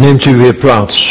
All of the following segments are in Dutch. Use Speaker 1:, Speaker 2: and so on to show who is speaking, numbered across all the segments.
Speaker 1: Neemt u weer plaats.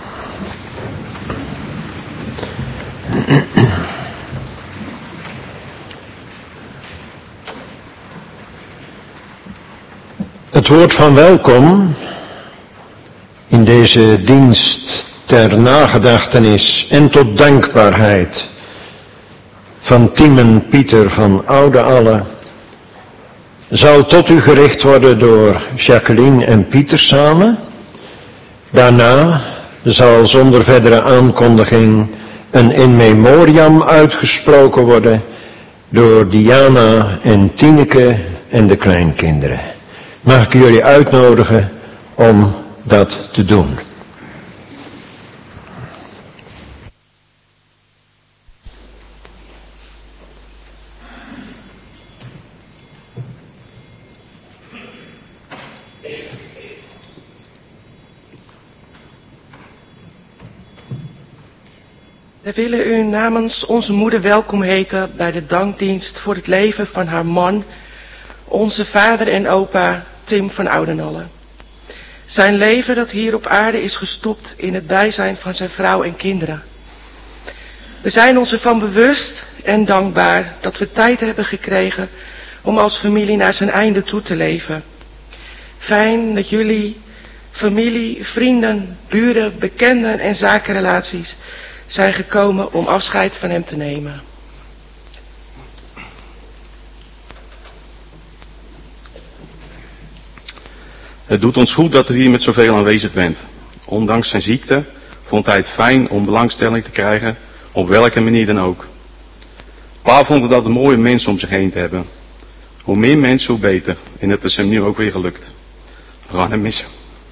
Speaker 1: Het woord van welkom in deze dienst ter nagedachtenis en tot dankbaarheid van Timen Pieter van Oude Alle zal tot u gericht worden door Jacqueline en Pieter samen. Daarna zal zonder verdere aankondiging een in memoriam uitgesproken worden door Diana en Tineke en de kleinkinderen. Mag ik jullie uitnodigen om dat te doen?
Speaker 2: We willen u namens onze moeder welkom heten bij de dankdienst voor het leven van haar man, onze vader en opa Tim van Oudenalle. Zijn leven dat hier op aarde is gestopt in het bijzijn van zijn vrouw en kinderen. We zijn ons ervan bewust en dankbaar dat we tijd hebben gekregen om als familie naar zijn einde toe te leven. Fijn dat jullie, familie, vrienden, buren, bekenden en zakenrelaties zijn gekomen om afscheid van hem te nemen.
Speaker 3: Het doet ons goed dat u hier met zoveel aanwezig bent. Ondanks zijn ziekte vond hij het fijn om belangstelling te krijgen, op welke manier dan ook. Pa vond het altijd mooie mensen om zich heen te hebben. Hoe meer mensen, hoe beter. En dat is hem nu ook weer gelukt. We gaan hem missen.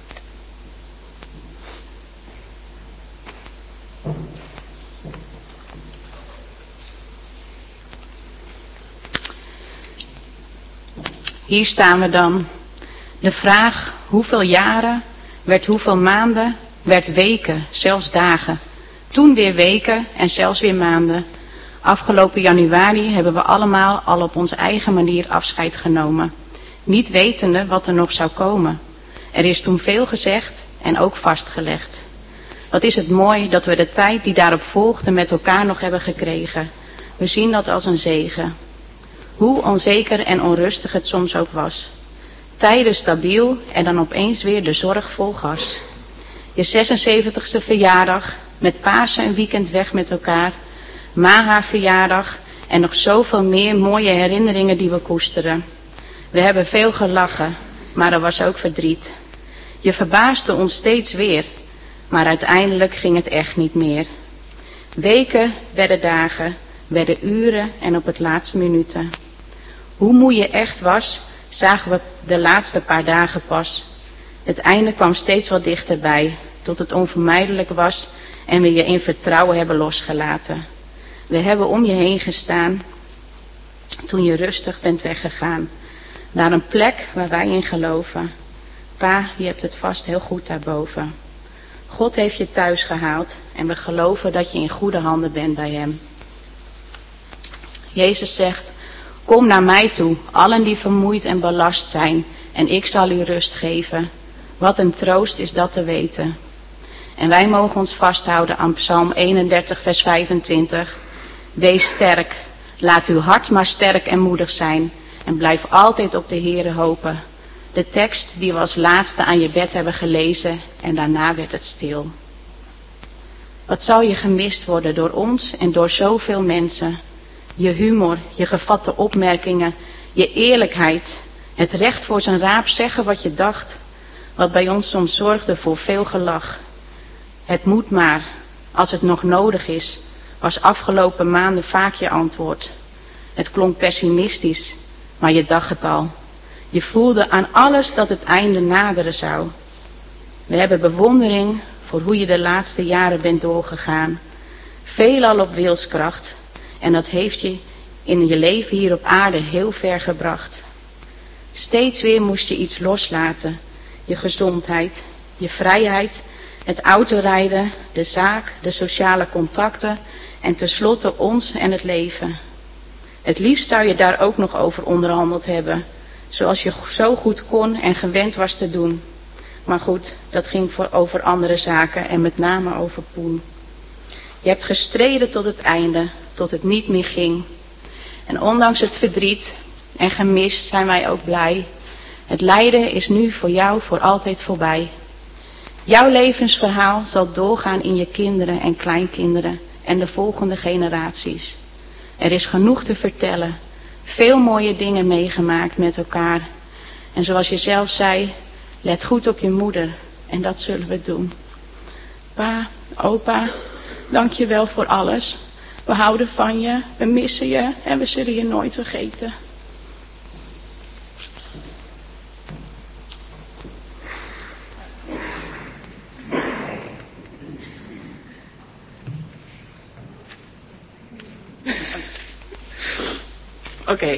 Speaker 4: Hier staan we dan. De vraag hoeveel jaren, werd hoeveel maanden, werd weken, zelfs dagen. Toen weer weken en zelfs weer maanden. Afgelopen januari hebben we allemaal al op onze eigen manier afscheid genomen. Niet wetende wat er nog zou komen. Er is toen veel gezegd en ook vastgelegd. Wat is het mooi dat we de tijd die daarop volgde met elkaar nog hebben gekregen. We zien dat als een zegen. Hoe onzeker en onrustig het soms ook was. Tijden stabiel en dan opeens weer de zorg vol gas. Je 76e verjaardag, met Pasen een weekend weg met elkaar. Ma haar verjaardag en nog zoveel meer mooie herinneringen die we koesteren. We hebben veel gelachen, maar er was ook verdriet. Je verbaasde ons steeds weer, maar uiteindelijk ging het echt niet meer. Weken werden dagen, werden uren en op het laatst minuten. Hoe moe je echt was, zagen we de laatste paar dagen pas. Het einde kwam steeds wat dichterbij, tot het onvermijdelijk was en we je in vertrouwen hebben losgelaten. We hebben om je heen gestaan, toen je rustig bent weggegaan. Naar een plek waar wij in geloven. Pa, je hebt het vast heel goed daarboven. God heeft je thuis gehaald en we geloven dat je in goede handen bent bij hem. Jezus zegt, kom naar mij toe, allen die vermoeid en belast zijn, en ik zal u rust geven. Wat een troost is dat te weten. En wij mogen ons vasthouden aan Psalm 31 vers 25. Wees sterk, laat uw hart maar sterk en moedig zijn, en blijf altijd op de Heere hopen. De tekst die we als laatste aan je bed hebben gelezen, en daarna werd het stil. Wat zal je gemist worden door ons en door zoveel mensen? Je humor, je gevatte opmerkingen, je eerlijkheid, het recht voor zijn raap zeggen wat je dacht, wat bij ons soms zorgde voor veel gelach. Het moet maar, als het nog nodig is, was afgelopen maanden vaak je antwoord. Het klonk pessimistisch, maar je dacht het al. Je voelde aan alles dat het einde naderen zou. We hebben bewondering voor hoe je de laatste jaren bent doorgegaan. Veelal op wilskracht. En dat heeft je in je leven hier op aarde heel ver gebracht. Steeds weer moest je iets loslaten. Je gezondheid, je vrijheid, het autorijden, de zaak, de sociale contacten en tenslotte ons en het leven. Het liefst zou je daar ook nog over onderhandeld hebben, zoals je zo goed kon en gewend was te doen. Maar goed, dat ging over andere zaken en met name over Poen. Je hebt gestreden tot het einde, tot het niet meer ging. En ondanks het verdriet en gemis zijn wij ook blij. Het lijden is nu voor jou voor altijd voorbij. Jouw levensverhaal zal doorgaan in je kinderen en kleinkinderen en de volgende generaties. Er is genoeg te vertellen. Veel mooie dingen meegemaakt met elkaar. En zoals je zelf zei, let goed op je moeder. En dat zullen we doen. Pa, opa, dank je wel voor alles. We houden van je, we missen je en we zullen je nooit vergeten.
Speaker 2: Oké.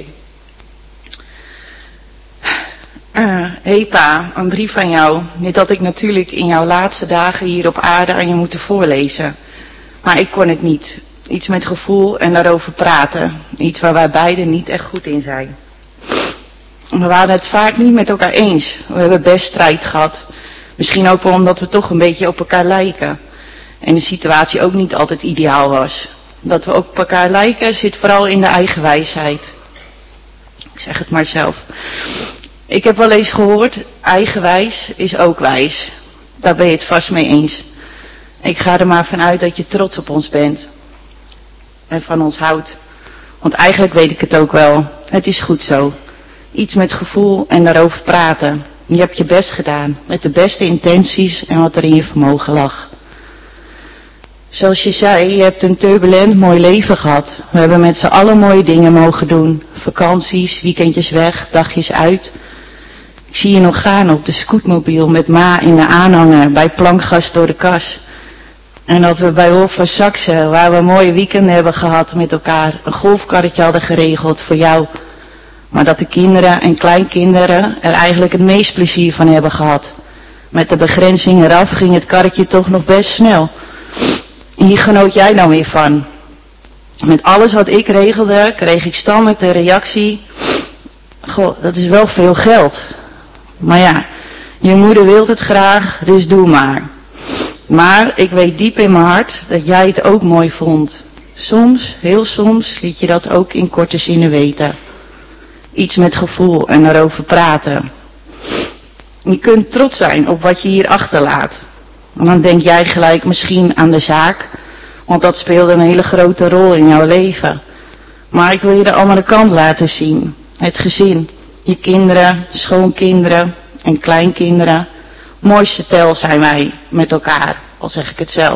Speaker 2: Hey pa, een brief van jou. Dit had ik natuurlijk in jouw laatste dagen hier op aarde aan je moeten voorlezen. Maar ik kon het niet. Iets met gevoel en daarover praten. Iets waar wij beiden niet echt goed in zijn. We waren het vaak niet met elkaar eens. We hebben best strijd gehad. Misschien ook wel omdat we toch een beetje op elkaar lijken. En de situatie ook niet altijd ideaal was. Dat we op elkaar lijken zit vooral in de eigen wijsheid. Ik zeg het maar zelf. Ik heb wel eens gehoord, eigenwijs is ook wijs. Daar ben je het vast mee eens. Ik ga er maar vanuit dat je trots op ons bent. En van ons houdt. Want eigenlijk weet ik het ook wel. Het is goed zo. Iets met gevoel en daarover praten. Je hebt je best gedaan. Met de beste intenties en wat er in je vermogen lag. Zoals je zei, je hebt een turbulent mooi leven gehad. We hebben met z'n allen mooie dingen mogen doen. Vakanties, weekendjes weg, dagjes uit. Ik zie je nog gaan op de scootmobiel met ma in de aanhanger bij plankgas door de kas. En dat we bij Hof van Saxe, waar we mooie weekenden hebben gehad met elkaar, een golfkarretje hadden geregeld voor jou. Maar dat de kinderen en kleinkinderen er eigenlijk het meest plezier van hebben gehad. Met de begrenzing eraf ging het karretje toch nog best snel. Hier genoot jij dan weer van. Met alles wat ik regelde, kreeg ik standaard de reactie: goh, dat is wel veel geld. Maar ja, je moeder wil het graag, dus doe maar. Maar ik weet diep in mijn hart dat jij het ook mooi vond. Soms, heel soms, liet je dat ook in korte zinnen weten. Iets met gevoel en erover praten. Je kunt trots zijn op wat je hier achterlaat. En dan denk jij gelijk misschien aan de zaak, want dat speelde een hele grote rol in jouw leven. Maar ik wil je de andere kant laten zien. Het gezin, je kinderen, schoonkinderen en kleinkinderen. Mooiste tel zijn wij met elkaar, al zeg ik het zelf.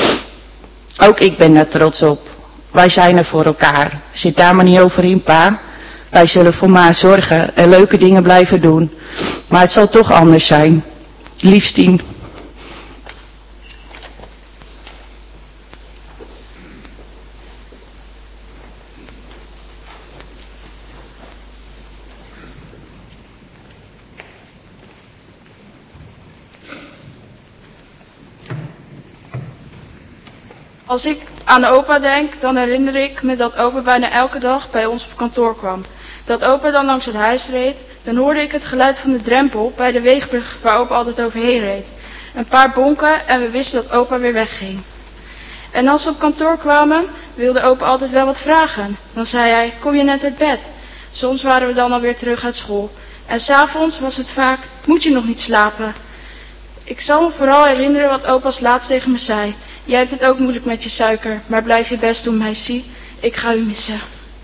Speaker 2: Ook ik ben daar trots op. Wij zijn er voor elkaar. Zit daar maar niet over in, pa. Wij zullen voor ma zorgen en leuke dingen blijven doen. Maar het zal toch anders zijn. Liefstien.
Speaker 5: Als ik aan opa denk, dan herinner ik me dat opa bijna elke dag bij ons op kantoor kwam. Dat opa dan langs het huis reed, dan hoorde ik het geluid van de drempel bij de weegbrug waar opa altijd overheen reed. Een paar bonken en we wisten dat opa weer wegging. En als we op kantoor kwamen, wilde opa altijd wel wat vragen. Dan zei hij, kom je net uit bed? Soms waren we dan alweer terug uit school. En 's avonds was het vaak, moet je nog niet slapen? Ik zal me vooral herinneren wat opa's laatst tegen me zei. Jij hebt het ook moeilijk met je suiker, maar blijf je best doen, meisje. Ik ga u missen.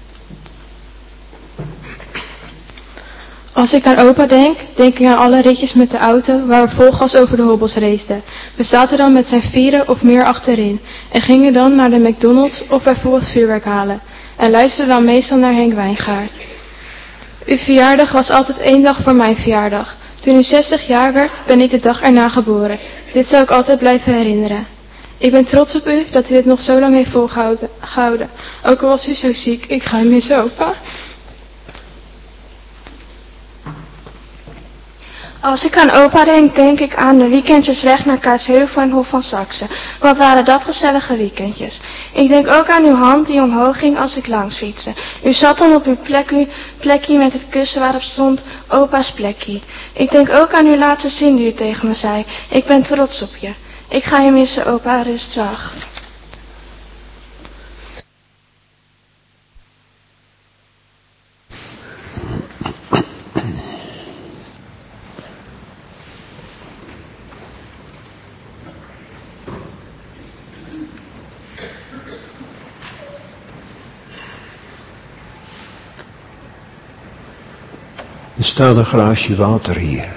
Speaker 6: Als ik aan opa denk, denk ik aan alle ritjes met de auto waar we vol gas over de hobbels raceten. We zaten dan met z'n vieren of meer achterin en gingen dan naar de McDonald's of bijvoorbeeld vuurwerk halen. En luisterden dan meestal naar Henk Wijngaard. Uw verjaardag was altijd 1 dag voor mijn verjaardag. Toen u 60 jaar werd, ben ik de dag erna geboren. Dit zal ik altijd blijven herinneren. Ik ben trots op u dat u het nog zo lang heeft volgehouden. Ook al was u zo ziek, ik ga u missen, opa. Als ik aan opa denk, denk ik aan de weekendjes weg naar Kaatsheuvel en Hof van Saxe. Wat waren dat gezellige weekendjes. Ik denk ook aan uw hand die omhoog ging als ik langs fietste. U zat dan op uw plekje met het kussen waarop stond opa's plekje. Ik denk ook aan uw laatste zin die u tegen me zei. Ik ben trots op je. Ik ga je missen, opa, rust zacht.
Speaker 1: Er staat een glaasje water hier.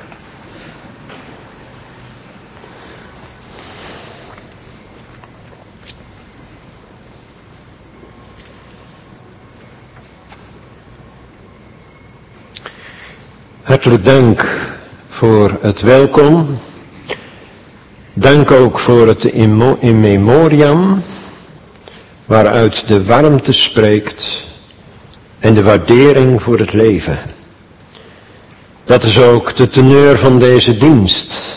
Speaker 1: Hartelijk dank voor het welkom. Dank ook voor het in memoriam, waaruit de warmte spreekt en de waardering voor het leven. Dat is ook de teneur van deze dienst.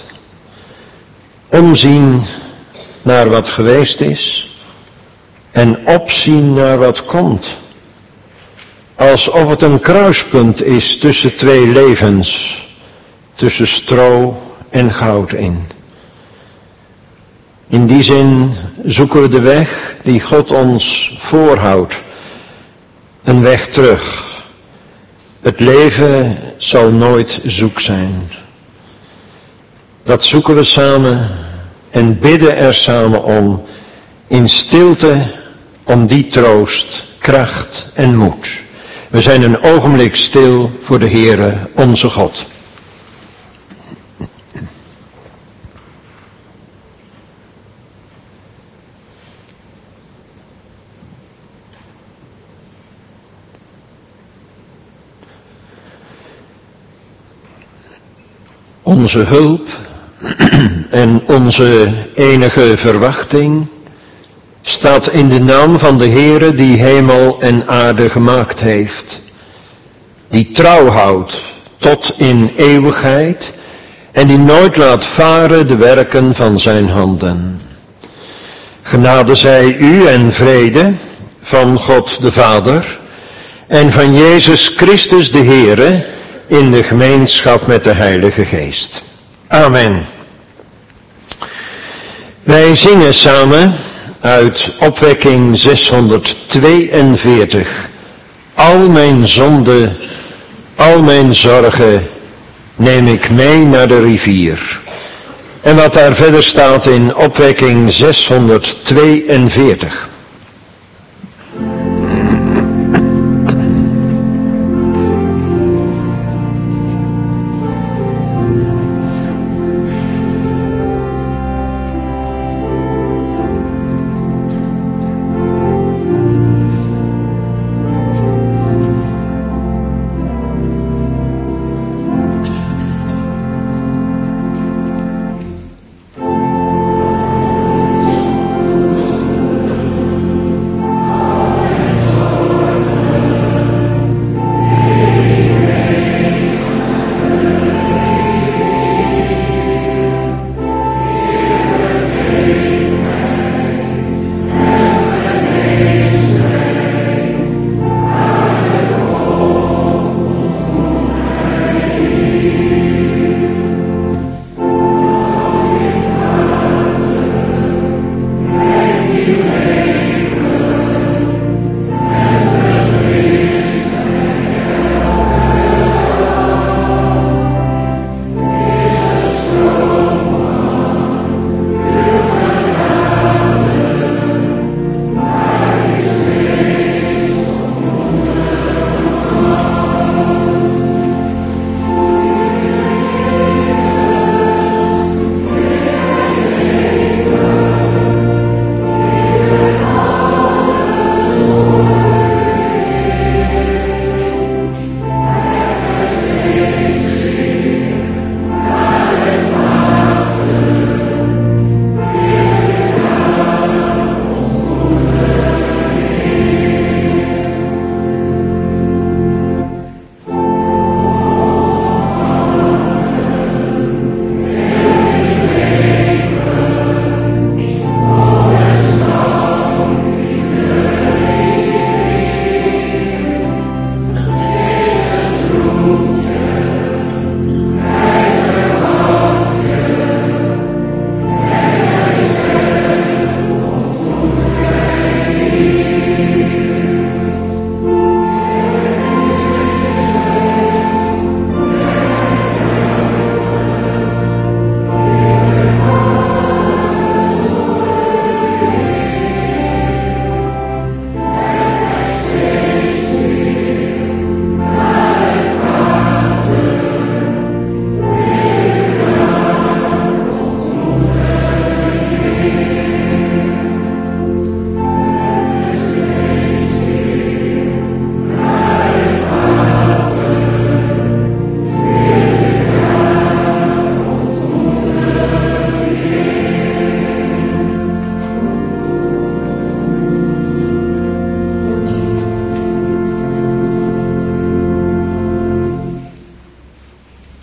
Speaker 1: Omzien naar wat geweest is en opzien naar wat komt. Alsof het een kruispunt is tussen twee levens, tussen stro en goud in. In die zin zoeken we de weg die God ons voorhoudt, een weg terug. Het leven zal nooit zoek zijn. Dat zoeken we samen en bidden er samen om, in stilte om die troost, kracht en moed. We zijn een ogenblik stil voor de Heere, onze God. Onze hulp en onze enige verwachting staat in de naam van de Heere die hemel en aarde gemaakt heeft, die trouw houdt tot in eeuwigheid en die nooit laat varen de werken van zijn handen. Genade zij u en vrede van God de Vader en van Jezus Christus de Heere in de gemeenschap met de Heilige Geest. Amen. Wij zingen samen uit opwekking 642. Al mijn zonden, al mijn zorgen neem ik mee naar de rivier. En wat daar verder staat in opwekking 642.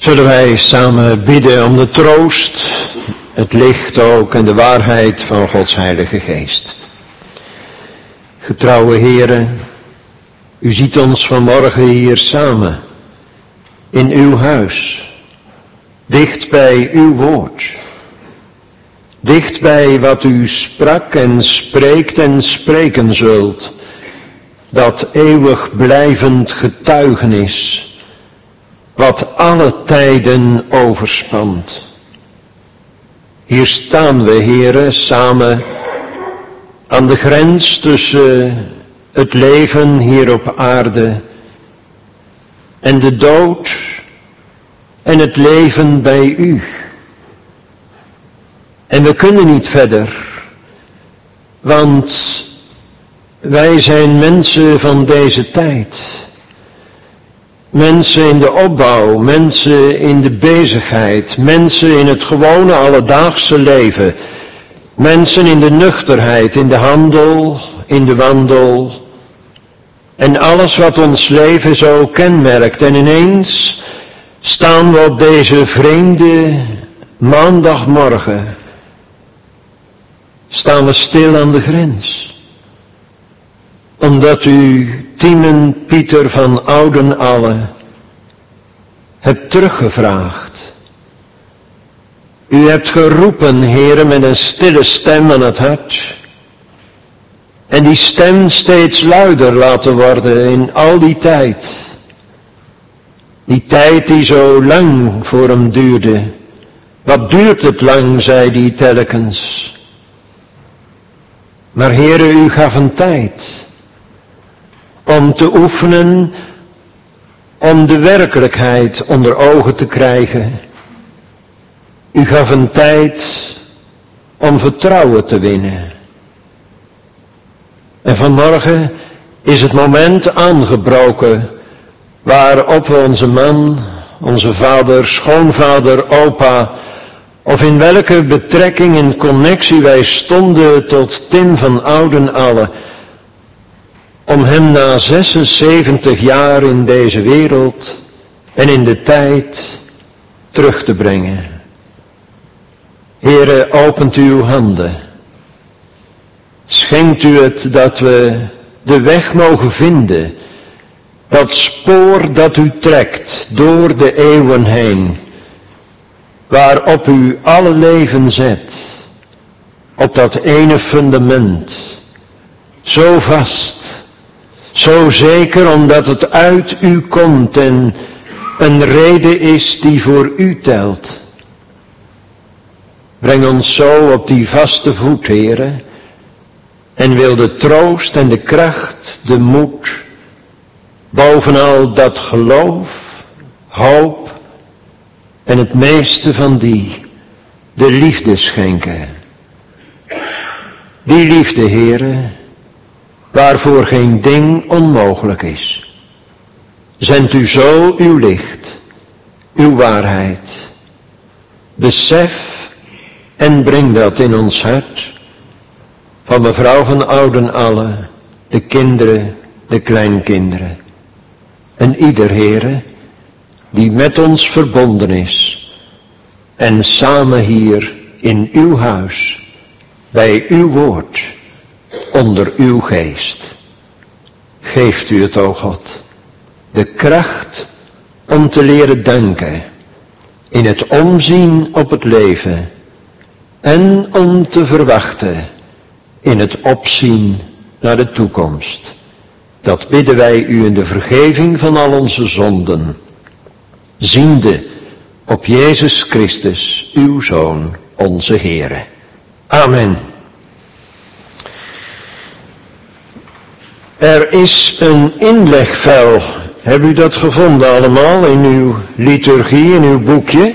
Speaker 1: Zullen wij samen bidden om de troost, het licht ook en de waarheid van Gods Heilige Geest. Getrouwe Heren, u ziet ons vanmorgen hier samen, in uw huis, dicht bij uw woord. Dicht bij wat u sprak en spreekt en spreken zult, dat eeuwig blijvend getuigenis, wat alle tijden overspant. Hier staan we, Heere, samen aan de grens tussen het leven hier op aarde en de dood en het leven bij u. En we kunnen niet verder, want wij zijn mensen van deze tijd. Mensen in de opbouw, mensen in de bezigheid, mensen in het gewone alledaagse leven, mensen in de nuchterheid, in de handel, in de wandel en alles wat ons leven zo kenmerkt. En ineens staan we op deze vreemde maandagmorgen, staan we stil aan de grens. Omdat u Timen Pieter van Oudenalle hebt teruggevraagd. U hebt geroepen, Heere, met een stille stem aan het hart. En die stem steeds luider laten worden in al die tijd. Die tijd die zo lang voor hem duurde. Wat duurt het lang, zei die telkens. Maar Heere, u gaf een tijd om te oefenen, om de werkelijkheid onder ogen te krijgen. U gaf een tijd om vertrouwen te winnen. En vanmorgen is het moment aangebroken waarop we onze man, onze vader, schoonvader, opa, of in welke betrekking en connectie wij stonden tot Tim van Oudenalle, om hem na 76 jaar in deze wereld en in de tijd terug te brengen. Heere, opent uw handen. Schenkt u het dat we de weg mogen vinden, dat spoor dat u trekt door de eeuwen heen, waarop u alle leven zet, op dat ene fundament, zo vast, zo zeker omdat het uit u komt en een reden is die voor u telt. Breng ons zo op die vaste voet, Heere, en wil de troost en de kracht, de moed, bovenal dat geloof, hoop en het meeste van die, de liefde schenken. Die liefde, Heere, waarvoor geen ding onmogelijk is. Zendt u zo uw licht, uw waarheid. Besef en breng dat in ons hart, van mevrouw van Oudenalle, de kinderen, de kleinkinderen. En ieder, Heere, die met ons verbonden is, en samen hier in uw huis, bij uw woord, onder uw geest. Geeft u het, o God, de kracht om te leren danken, in het omzien op het leven, en om te verwachten in het opzien naar de toekomst. Dat bidden wij u in de vergeving van al onze zonden, ziende op Jezus Christus, uw Zoon, onze Heere. Amen. Er is een inlegvel. Heb u dat gevonden allemaal in uw liturgie, in uw boekje?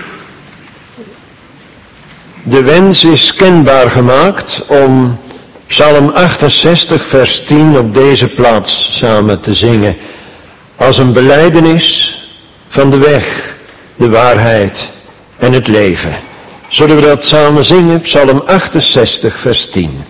Speaker 1: De wens is kenbaar gemaakt om Psalm 68 vers 10 op deze plaats samen te zingen. Als een belijdenis van de weg, de waarheid en het leven. Zullen we dat samen zingen? Psalm 68 vers 10.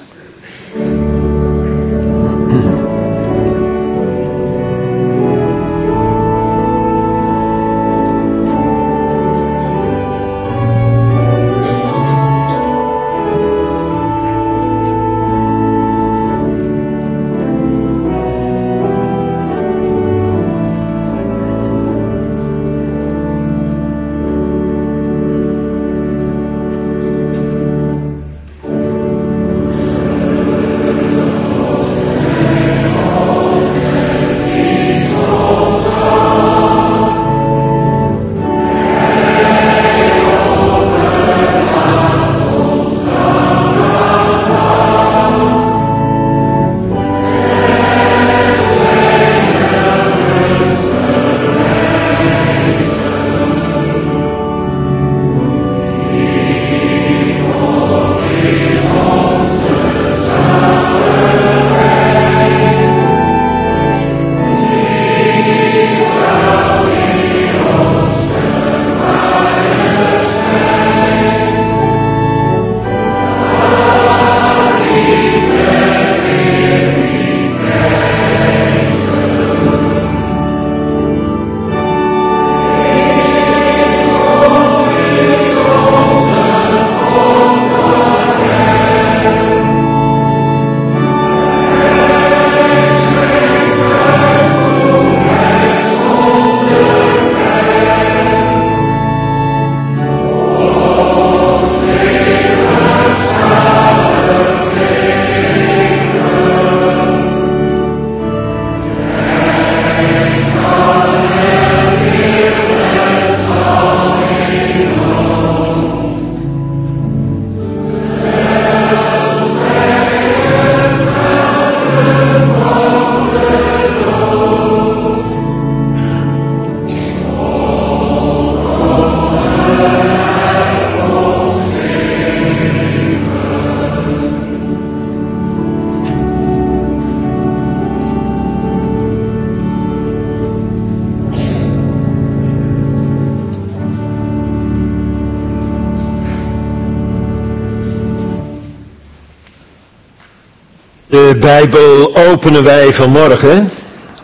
Speaker 1: De Bijbel openen wij vanmorgen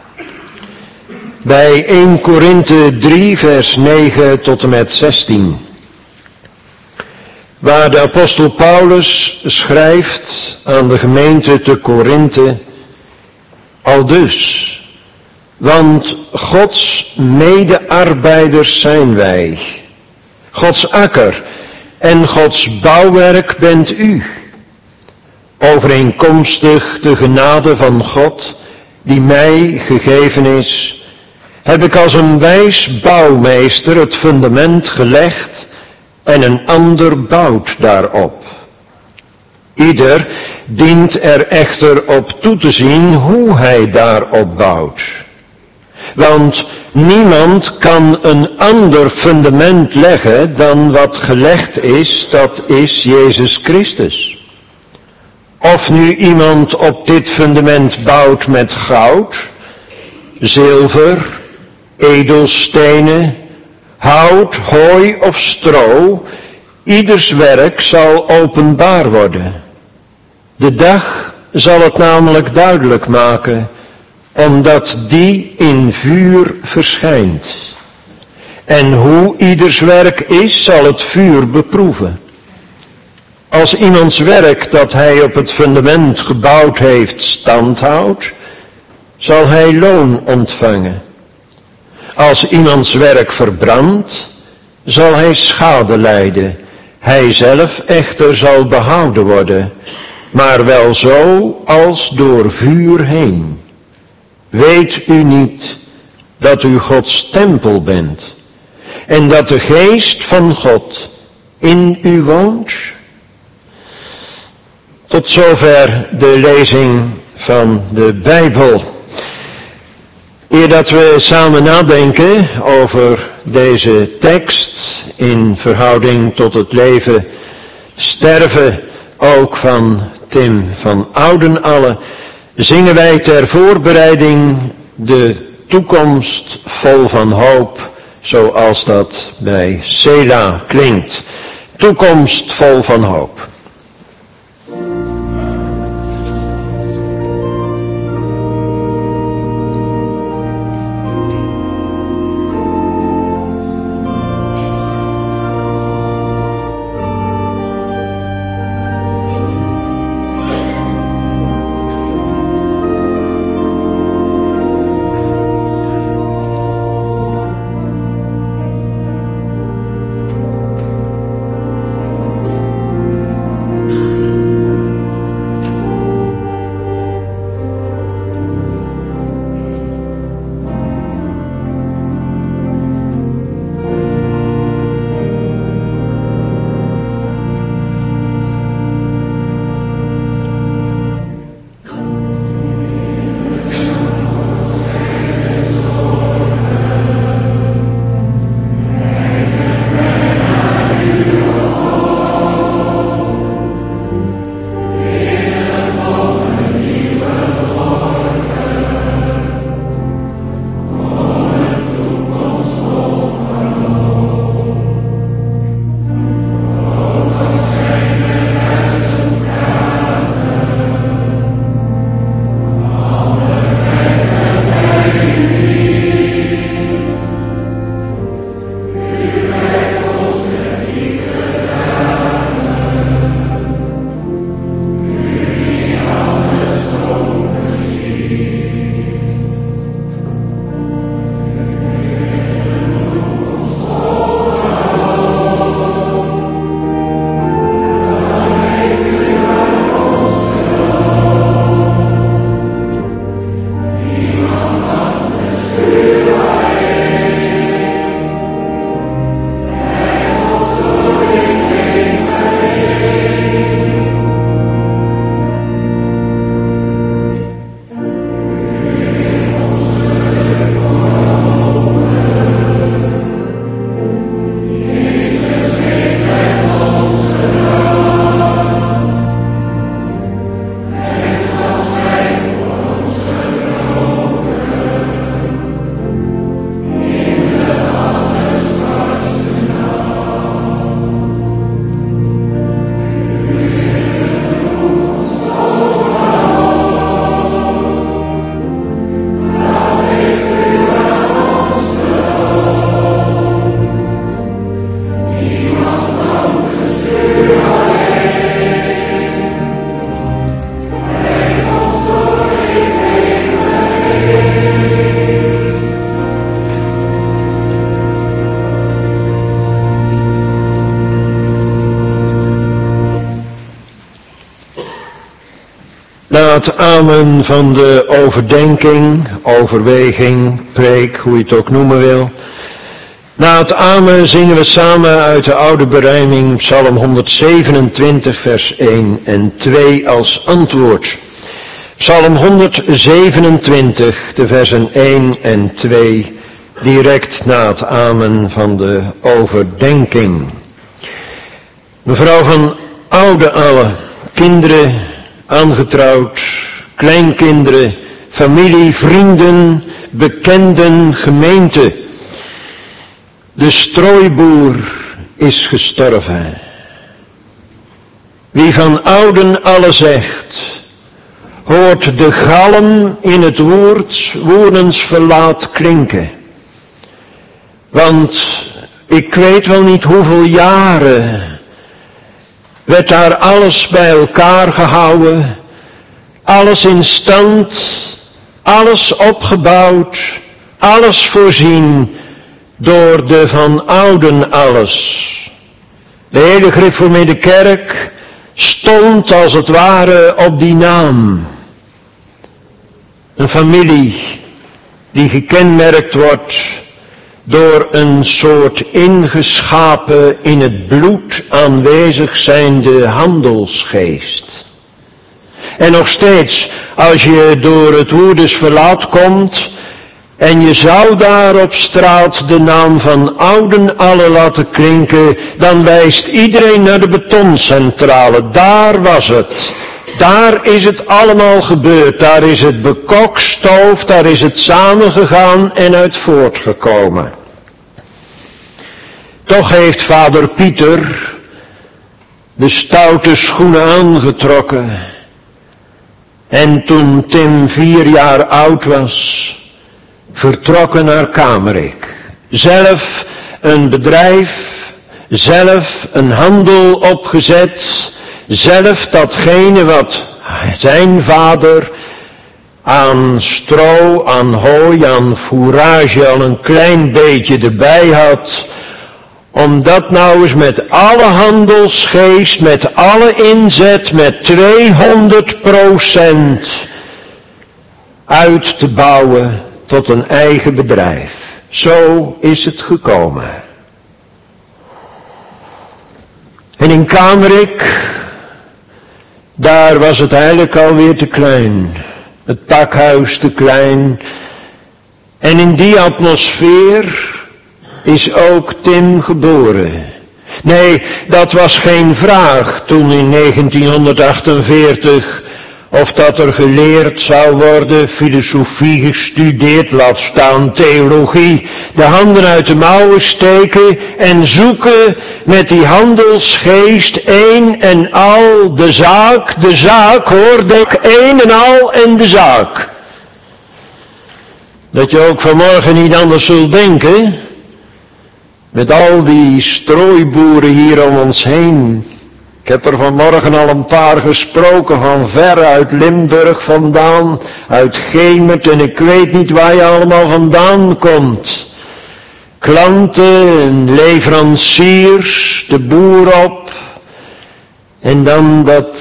Speaker 1: bij 1 Korinthe 3 vers 9 tot en met 16. Waar de apostel Paulus schrijft aan de gemeente te Korinthe aldus. Want Gods medearbeiders zijn wij. Gods akker en Gods bouwwerk bent u. Overeenkomstig de genade van God die mij gegeven is, heb ik als een wijs bouwmeester het fundament gelegd en een ander bouwt daarop. Ieder dient er echter op toe te zien hoe hij daarop bouwt. Want niemand kan een ander fundament leggen dan wat gelegd is, dat is Jezus Christus. Of nu iemand op dit fundament bouwt met goud, zilver, edelstenen, hout, hooi of stro, ieders werk zal openbaar worden. De dag zal het namelijk duidelijk maken, omdat die in vuur verschijnt. En hoe ieders werk is, zal het vuur beproeven. Als iemands werk dat hij op het fundament gebouwd heeft standhoudt, zal hij loon ontvangen. Als iemands werk verbrandt, zal hij schade lijden. Hij zelf echter zal behouden worden, maar wel zo als door vuur heen. Weet u niet dat u Gods tempel bent en dat de geest van God in u woont? Tot zover de lezing van de Bijbel. Eer dat we samen nadenken over deze tekst in verhouding tot het leven, sterven ook van Tim van Oudenalle, zingen wij ter voorbereiding de toekomst vol van hoop, zoals dat bij Sela klinkt. Toekomst vol van hoop. Na het amen van de overdenking, overweging, preek, hoe je het ook noemen wil. Na het amen zingen we samen uit de oude berijming Psalm 127 vers 1 en 2 als antwoord. Psalm 127, de versen 1 en 2, direct na het amen van de overdenking. Mevrouw van Oude Alle, kinderen, aangetrouwd, kleinkinderen, familie, vrienden, bekenden, gemeente. De strooiboer is gestorven. Wie van Ouden Alle zegt, hoort de galm in het woordensverlaat klinken. Want ik weet wel niet hoeveel jaren werd daar alles bij elkaar gehouden, alles in stand, alles opgebouwd, alles voorzien door de van Ouden Alles. De hele gereformeerde kerk stond als het ware op die naam. Een familie die gekenmerkt wordt door een soort ingeschapen in het bloed aanwezig zijnde handelsgeest. En nog steeds, als je door het woordensverlaat komt en je zou daar op straat de naam van Ouden Alle laten klinken, dan wijst iedereen naar de betoncentrale. Daar was het. Daar is het allemaal gebeurd. Daar is het bekokstoofd, daar is het samengegaan en uit voortgekomen. Toch heeft vader Pieter de stoute schoenen aangetrokken. En toen Tim 4 jaar oud was, vertrokken naar Kamerik. Zelf een bedrijf, zelf een handel opgezet, zelf datgene wat zijn vader aan stro, aan hooi, aan fourage al een klein beetje erbij had, om dat nou eens met alle handelsgeest, met alle inzet, met 200% uit te bouwen tot een eigen bedrijf. Zo is het gekomen. En in Kamerik, daar was het eigenlijk alweer te klein. Het pakhuis te klein. En in die atmosfeer is ook Tim geboren. Nee, dat was geen vraag toen in 1948 of dat er geleerd zou worden, filosofie gestudeerd, laat staan theologie, de handen uit de mouwen steken en zoeken met die handelsgeest één en al de zaak hoor, denk één en al en de zaak. Dat je ook vanmorgen niet anders zult denken, met al die strooiboeren hier om ons heen. Ik heb er vanmorgen al een paar gesproken, van ver uit Limburg vandaan, uit Gemert en ik weet niet waar je allemaal vandaan komt. Klanten en leveranciers, de boer op. En dan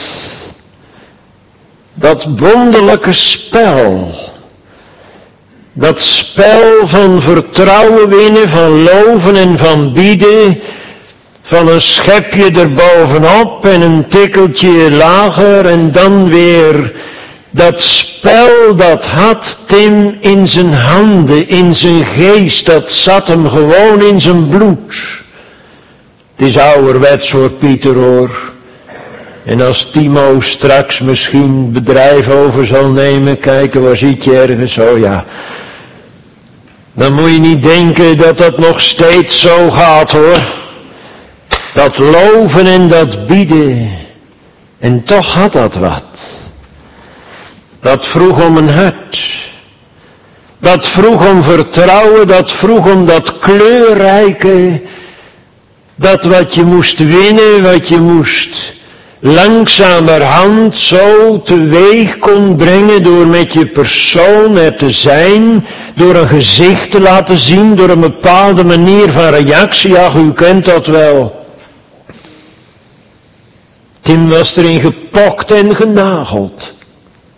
Speaker 1: dat wonderlijke spel. Dat spel van vertrouwen winnen, van loven en van bieden, van een schepje erbovenop en een tikkeltje lager en dan weer dat spel, dat had Tim in zijn handen, in zijn geest, dat zat hem gewoon in zijn bloed. Het is ouderwets hoor, Pieter hoor. En als Timo straks misschien bedrijf over zal nemen, kijken waar zit je ergens, oh ja. Dan moet je niet denken dat dat nog steeds zo gaat hoor. Dat loven en dat bieden. En toch had dat wat. Dat vroeg om een hart. Dat vroeg om vertrouwen, dat vroeg om dat kleurrijke. Dat wat je moest winnen, wat je moest langzamerhand zo teweeg kon brengen door met je persoon er te zijn, door een gezicht te laten zien, door een bepaalde manier van reactie. Ach, u kent dat wel. Tim was erin gepokt en genageld.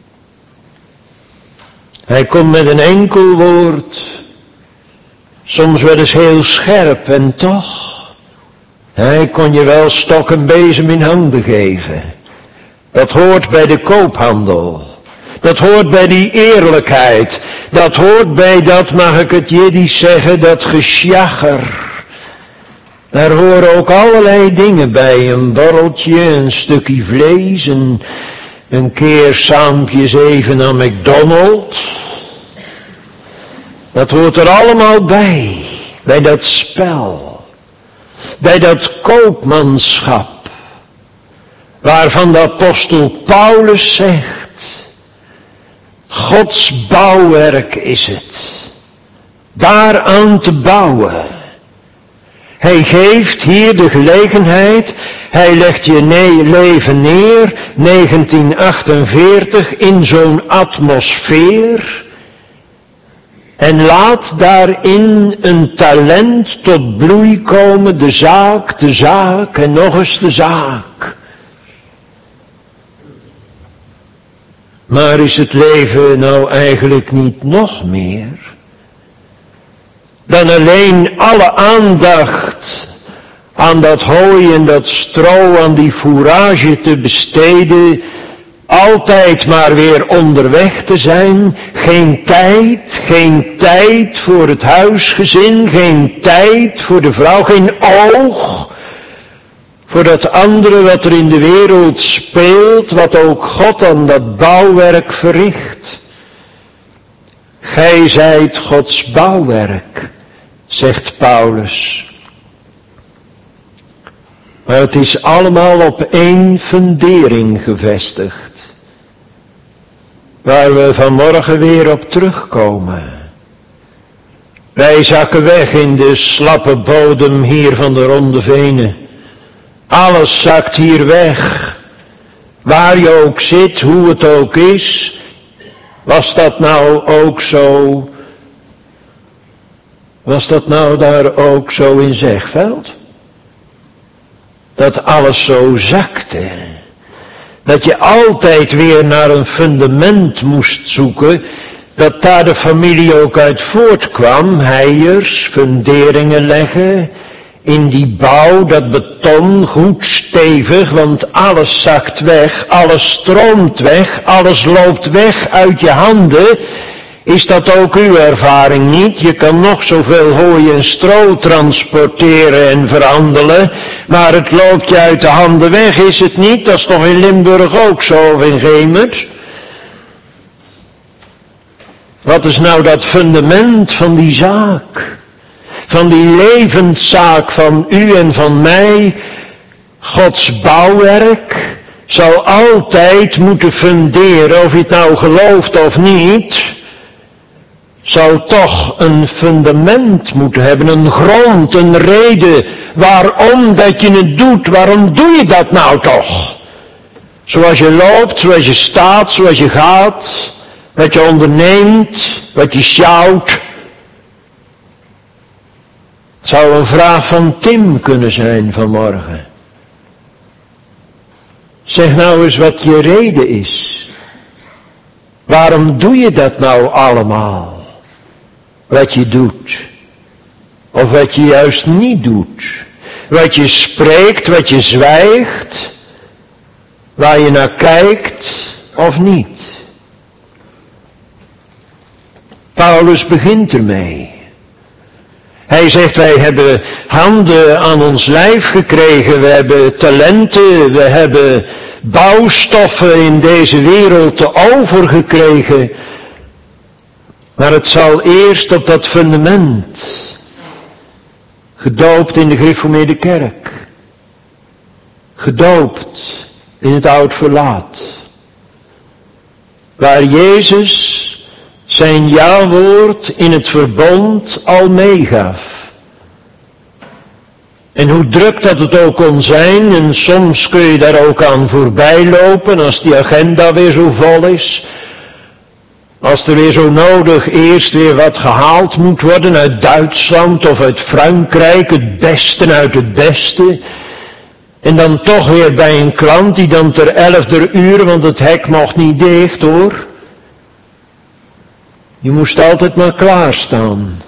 Speaker 1: Hij komt met een enkel woord, soms wel eens heel scherp en toch, hij kon je wel stok en bezem in handen geven. Dat hoort bij de koophandel. Dat hoort bij die eerlijkheid. Dat hoort bij dat, mag ik het Jiddisch zeggen, dat gesjagger. Daar horen ook allerlei dingen bij. Een borreltje, een stukje vlees, een keer saampjes even naar McDonald's. Dat hoort er allemaal bij dat spel. Bij dat koopmanschap. Waarvan de apostel Paulus zegt, Gods bouwwerk is het. Daaraan te bouwen. Hij geeft hier de gelegenheid, hij legt je leven neer, 1948, in zo'n atmosfeer. En laat daarin een talent tot bloei komen, de zaak en nog eens de zaak. Maar is het leven nou eigenlijk niet nog meer dan alleen alle aandacht aan dat hooi en dat stro, aan die fourage te besteden, altijd maar weer onderweg te zijn, geen tijd voor het huisgezin, geen tijd voor de vrouw, geen oog voor dat andere wat er in de wereld speelt, wat ook God aan dat bouwwerk verricht. Gij zijt Gods bouwwerk, zegt Paulus. Maar het is allemaal op één fundering gevestigd, waar we vanmorgen weer op terugkomen. Wij zakken weg in de slappe bodem hier van de ronde venen. Alles zakt hier weg. Waar je ook zit, hoe het ook is. Was dat nou ook zo? Was dat nou daar ook zo in Zegveld? Dat alles zo zakte. Dat je altijd weer naar een fundament moest zoeken. Dat daar de familie ook uit voortkwam. Heiers, funderingen leggen. In die bouw, dat beton, goed stevig, want alles zakt weg, alles stroomt weg, alles loopt weg uit je handen. Is dat ook uw ervaring niet? Je kan nog zoveel hooi en stro transporteren en verhandelen, maar het loopt je uit de handen weg, is het niet? Dat is toch in Limburg ook zo, of in Gemert? Wat is nou dat fundament van die zaak? Van die levenszaak van u en van mij, Gods bouwwerk, zal altijd moeten funderen, of je het nou gelooft of niet, zal toch een fundament moeten hebben, een grond, een reden, waarom dat je het doet, waarom doe je dat nou toch? Zoals je loopt, zoals je staat, zoals je gaat, wat je onderneemt, wat je sjouwt. Het zou een vraag van Tim kunnen zijn vanmorgen. Zeg nou eens wat je reden is. Waarom doe je dat nou allemaal? Wat je doet. Of wat je juist niet doet. Wat je spreekt, wat je zwijgt. Waar je naar kijkt of niet. Paulus begint ermee. Hij zegt, wij hebben handen aan ons lijf gekregen, we hebben talenten, we hebben bouwstoffen in deze wereld te overgekregen. Maar het zal eerst op dat fundament, gedoopt in de gereformeerde kerk, gedoopt in het oud verlaat, waar Jezus zijn ja-woord in het verbond al meegaf. En hoe druk dat het ook kon zijn, en soms kun je daar ook aan voorbij lopen als die agenda weer zo vol is. Als er weer zo nodig eerst weer wat gehaald moet worden uit Duitsland of uit Frankrijk, het beste uit het beste. En dan toch weer bij een klant die dan ter 11e uur, want het hek mocht niet dicht hoor. Je moest altijd maar klaarstaan.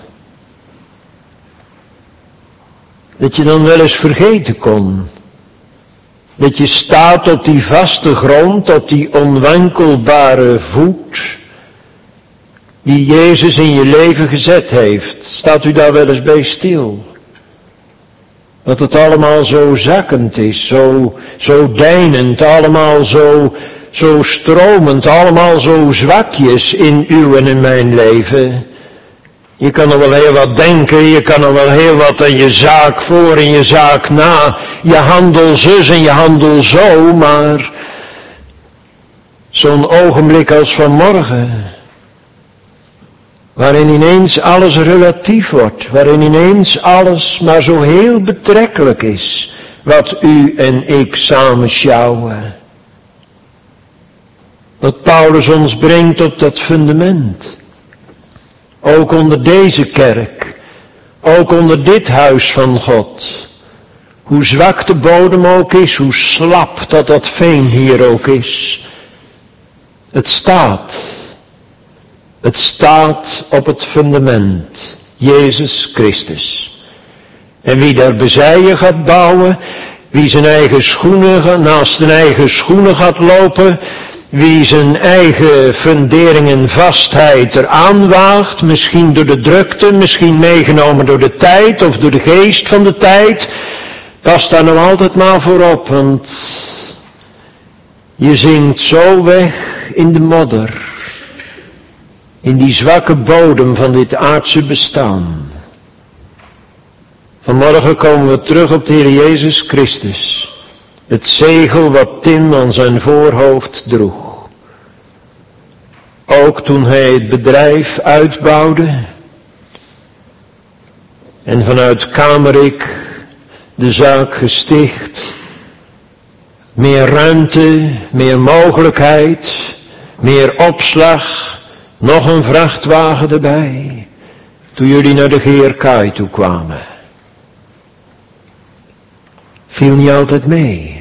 Speaker 1: Dat je dan wel eens vergeten kon. Dat je staat op die vaste grond, op die onwankelbare voet die Jezus in je leven gezet heeft. Staat u daar wel eens bij stil? Dat het allemaal zo zakkend is, zo deinend, allemaal zo stromend, allemaal zo zwakjes in uw en in mijn leven. Je kan er wel heel wat denken, je kan er wel heel wat aan je zaak voor en je zaak na. Je handel zus en je handel zo, maar zo'n ogenblik als vanmorgen, waarin ineens alles relatief wordt, waarin ineens alles maar zo heel betrekkelijk is, wat u en ik samen sjouwen. Dat Paulus ons brengt op dat fundament. Ook onder deze kerk, ook onder dit huis van God. Hoe zwak de bodem ook is, hoe slap dat veen hier ook is. Het staat op het fundament, Jezus Christus. En wie daar bezijen gaat bouwen, wie zijn eigen schoenen, naast zijn eigen schoenen gaat lopen, wie zijn eigen fundering en vastheid eraan waagt, misschien door de drukte, misschien meegenomen door de tijd of door de geest van de tijd, pas daar nou altijd maar voorop, want je zinkt zo weg in de modder, in die zwakke bodem van dit aardse bestaan. Vanmorgen komen we terug op de Heer Jezus Christus. Het zegel wat Tim aan zijn voorhoofd droeg. Ook toen hij het bedrijf uitbouwde en vanuit Kamerik de zaak gesticht. Meer ruimte, meer mogelijkheid, meer opslag, nog een vrachtwagen erbij. Toen jullie naar de GRK toe kwamen. Viel niet altijd mee.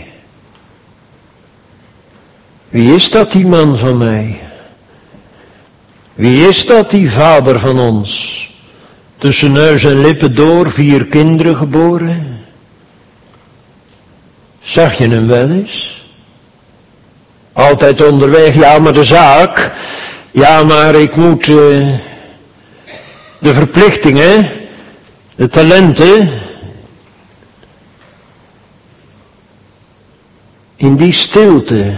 Speaker 1: Wie is dat die man van mij? Wie is dat die vader van ons? Tussen neus en lippen door 4 kinderen geboren. Zag je hem wel eens? Altijd onderweg, ja maar de zaak. Ja maar ik moet de verplichtingen, de talenten. In die stilte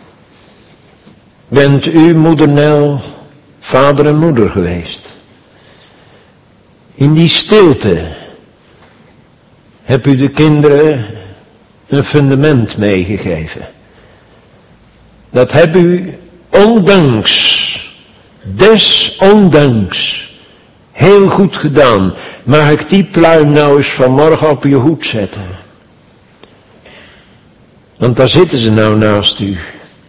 Speaker 1: bent u, moeder Nel, vader en moeder geweest. In die stilte heb u de kinderen een fundament meegegeven. Dat heb u desondanks heel goed gedaan. Mag ik die pluim nou eens vanmorgen op je hoed zetten? Want daar zitten ze nou naast u.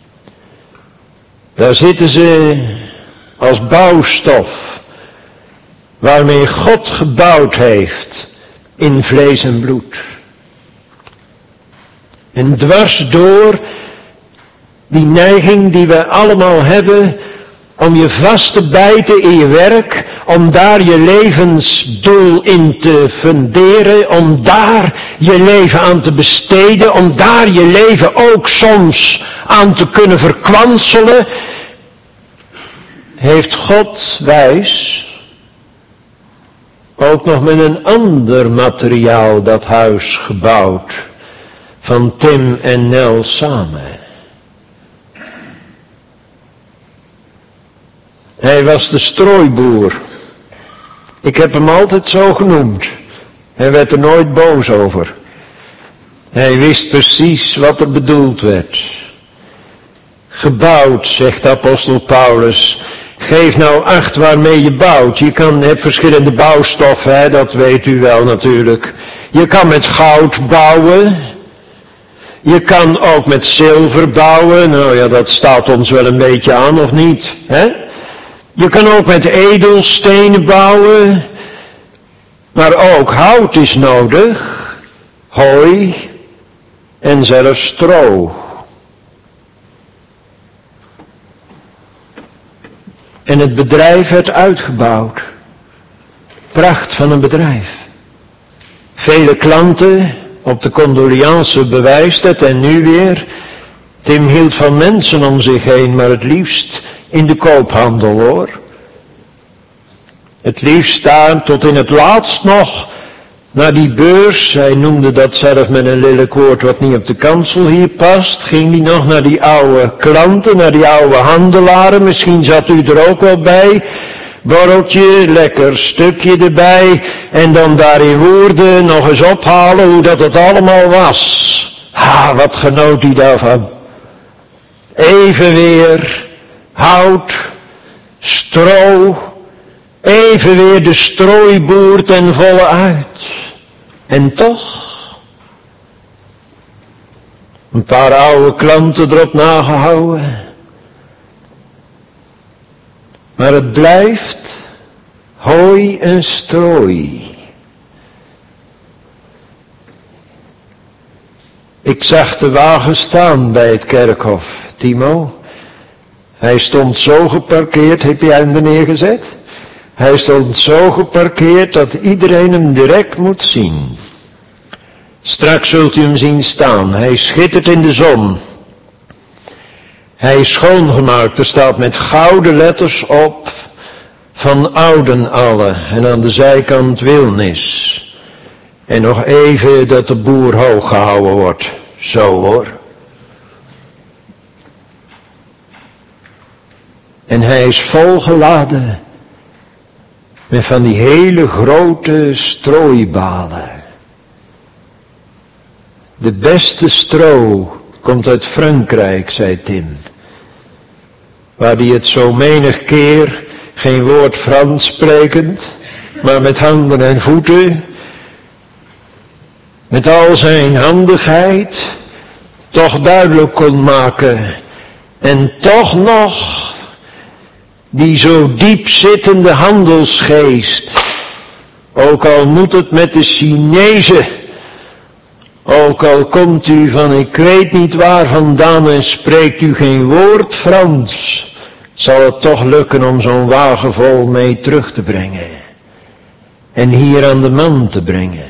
Speaker 1: Daar zitten ze als bouwstof, waarmee God gebouwd heeft in vlees en bloed. En dwars door die neiging die we allemaal hebben om je vast te bijten in je werk, om daar je levensdoel in te funderen, om daar je leven aan te besteden, om daar je leven ook soms aan te kunnen verkwanselen, heeft God wijs ook nog met een ander materiaal dat huis gebouwd, van Tim en Nel samen. Hij was de strooiboer. Ik heb hem altijd zo genoemd. Hij werd er nooit boos over. Hij wist precies wat er bedoeld werd. Gebouwd, zegt apostel Paulus. Geef nou acht waarmee je bouwt. Je hebt verschillende bouwstoffen, hè, dat weet u wel natuurlijk. Je kan met goud bouwen. Je kan ook met zilver bouwen. Nou ja, dat staat ons wel een beetje aan, of niet? Hè? Je kan ook met edelstenen bouwen. Maar ook hout is nodig. Hooi en zelfs stro. En het bedrijf werd uitgebouwd. Pracht van een bedrijf. Vele klanten, op de condoliance bewijst het en nu weer. Tim hield van mensen om zich heen, maar het liefst in de koophandel hoor. Het liefst daar tot in het laatst nog naar die beurs. Hij noemde dat zelf met een lelijk woord wat niet op de kansel hier past. Ging hij nog naar die oude klanten, naar die oude handelaren. Misschien zat u er ook wel bij. Borreltje, lekker stukje erbij. En dan daar in Woerden nog eens ophalen hoe dat het allemaal was. Ha, wat genoot hij daarvan. Even weer hout, stro, even weer de strooiboer ten volle uit. En toch, een paar oude klanten erop nagehouden. Maar het blijft hooi en strooi. Ik zag de wagen staan bij het kerkhof, Timo. Hij stond zo geparkeerd, heb jij hem er neergezet? Hij stond zo geparkeerd dat iedereen hem direct moet zien. Straks zult u hem zien staan. Hij schittert in de zon. Hij is schoongemaakt. Er staat met gouden letters op van ouden alle. En aan de zijkant Wilnis. En nog even dat de boer hoog gehouden wordt. Zo hoor. En hij is volgeladen met van die hele grote strooibalen. De beste stro komt uit Frankrijk, zei Tim. Waar hij het zo menig keer, geen woord Frans sprekend, maar met handen en voeten, met al zijn handigheid, toch duidelijk kon maken. En toch nog die zo diep zittende handelsgeest. Ook al moet het met de Chinezen. Ook al komt u van ik weet niet waar vandaan en spreekt u geen woord Frans. Zal het toch lukken om zo'n wagen vol mee terug te brengen. En hier aan de man te brengen.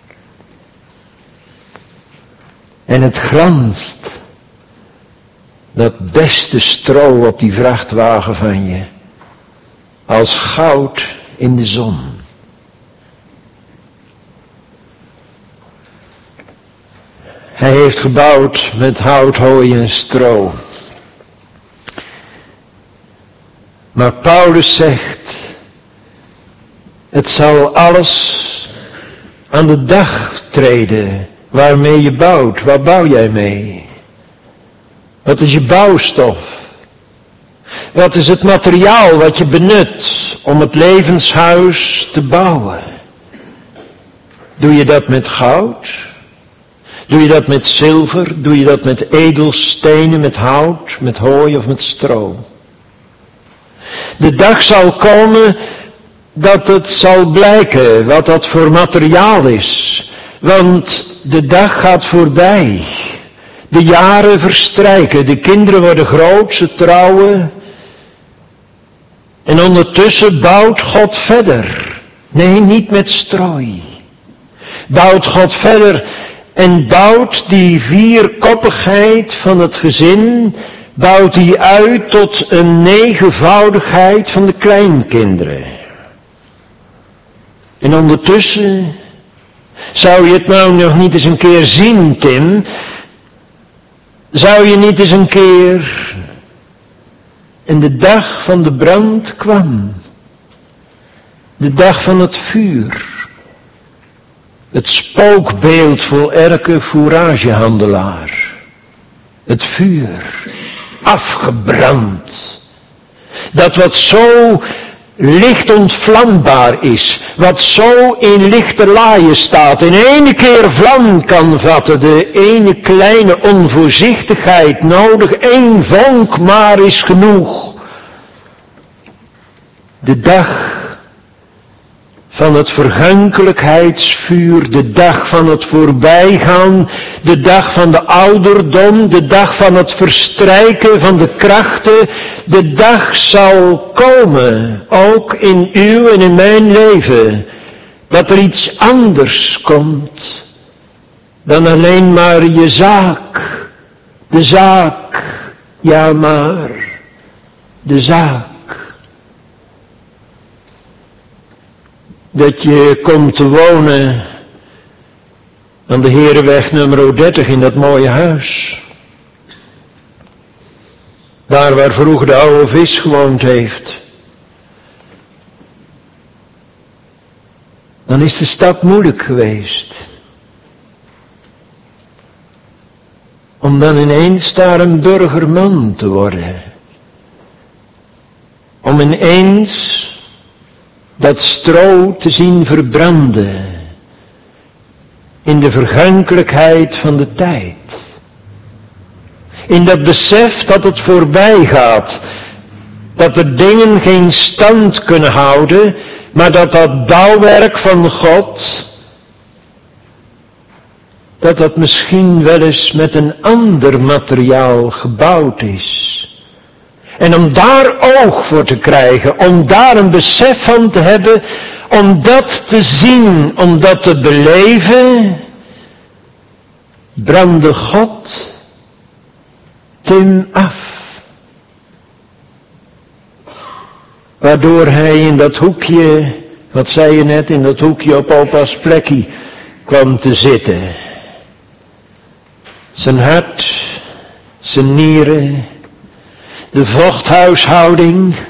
Speaker 1: En het glanst. Dat beste stro op die vrachtwagen van je. Als goud in de zon. Hij heeft gebouwd met hout, hooi en stro. Maar Paulus zegt, het zal alles aan de dag treden waarmee je bouwt. Waar bouw jij mee? Wat is je bouwstof? Wat is het materiaal wat je benut om het levenshuis te bouwen? Doe je dat met goud? Doe je dat met zilver? Doe je dat met edelstenen, met hout, met hooi of met stro? De dag zal komen dat het zal blijken wat dat voor materiaal is. Want de dag gaat voorbij. De jaren verstrijken, de kinderen worden groot, ze trouwen. En ondertussen bouwt God verder. Nee, niet met strooi. Bouwt God verder en bouwt die vierkoppigheid van het gezin, bouwt die uit tot een negenvoudigheid van de kleinkinderen. En ondertussen, zou je het nou nog niet eens een keer zien, Tim? Zou je niet eens een keer... En de dag van de brand kwam. De dag van het vuur. Het spookbeeld voor elke fouragehandelaar. Het vuur. Afgebrand. Dat wat zo licht ontvlambaar is. Wat zo in lichte laaien staat. In ene keer vlam kan vatten. De ene kleine onvoorzichtigheid nodig. 1 vonk maar is genoeg. De dag van het vergankelijkheidsvuur, de dag van het voorbijgaan, de dag van de ouderdom, de dag van het verstrijken van de krachten, de dag zal komen, ook in uw en in mijn leven, dat er iets anders komt dan alleen maar je zaak, de zaak, ja maar, de zaak. Dat je komt te wonen aan de Herenweg nummer 30 in dat mooie huis. Daar waar vroeger de oude vis gewoond heeft. Dan is de stap moeilijk geweest. Om dan ineens daar een burgerman te worden. Om ineens dat stro te zien verbranden in de vergankelijkheid van de tijd. In dat besef dat het voorbij gaat, dat er dingen geen stand kunnen houden, maar dat dat bouwwerk van God, dat dat misschien wel eens met een ander materiaal gebouwd is. En om daar oog voor te krijgen, om daar een besef van te hebben, om dat te zien, om dat te beleven, brandde God Tim af. Waardoor hij in dat hoekje, wat zei je net, in dat hoekje op opa's plekje kwam te zitten. Zijn hart, zijn nieren, de vochthuishouding,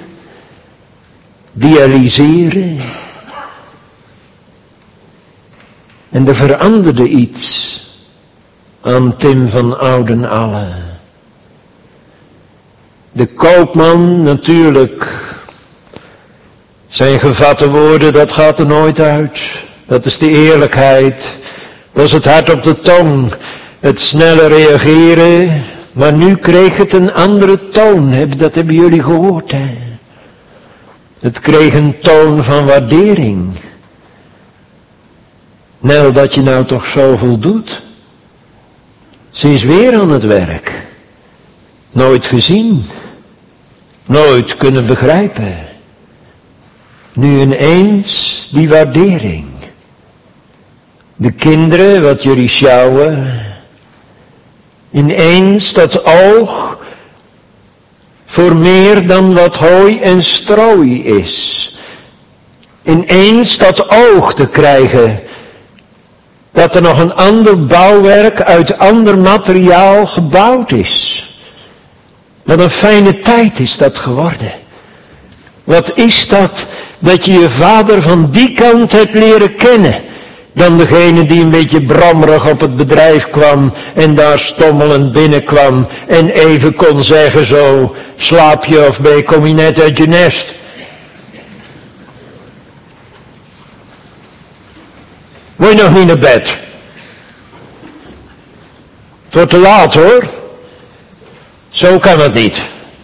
Speaker 1: dialyseren. En er veranderde iets aan Tim van Oudenalle. De koopman natuurlijk, zijn gevatte woorden, dat gaat er nooit uit. Dat is de eerlijkheid, dat is het hart op de tong, het snelle reageren. Maar nu kreeg het een andere toon, dat hebben jullie gehoord, hè. Het kreeg een toon van waardering. Nel, dat je nou toch zoveel doet. Ze is weer aan het werk. Nooit gezien. Nooit kunnen begrijpen. Nu ineens die waardering. De kinderen, wat jullie sjouwen. Ineens dat oog voor meer dan wat hooi en strooi is. Ineens dat oog te krijgen dat er nog een ander bouwwerk uit ander materiaal gebouwd is. Wat een fijne tijd is dat geworden. Wat is dat je je vader van die kant hebt leren kennen, dan degene die een beetje brammerig op het bedrijf kwam en daar stommelend binnenkwam en even kon zeggen zo, slaap je of kom je net uit je nest? Moet je nog niet naar bed? Het wordt te laat hoor. Zo kan het niet.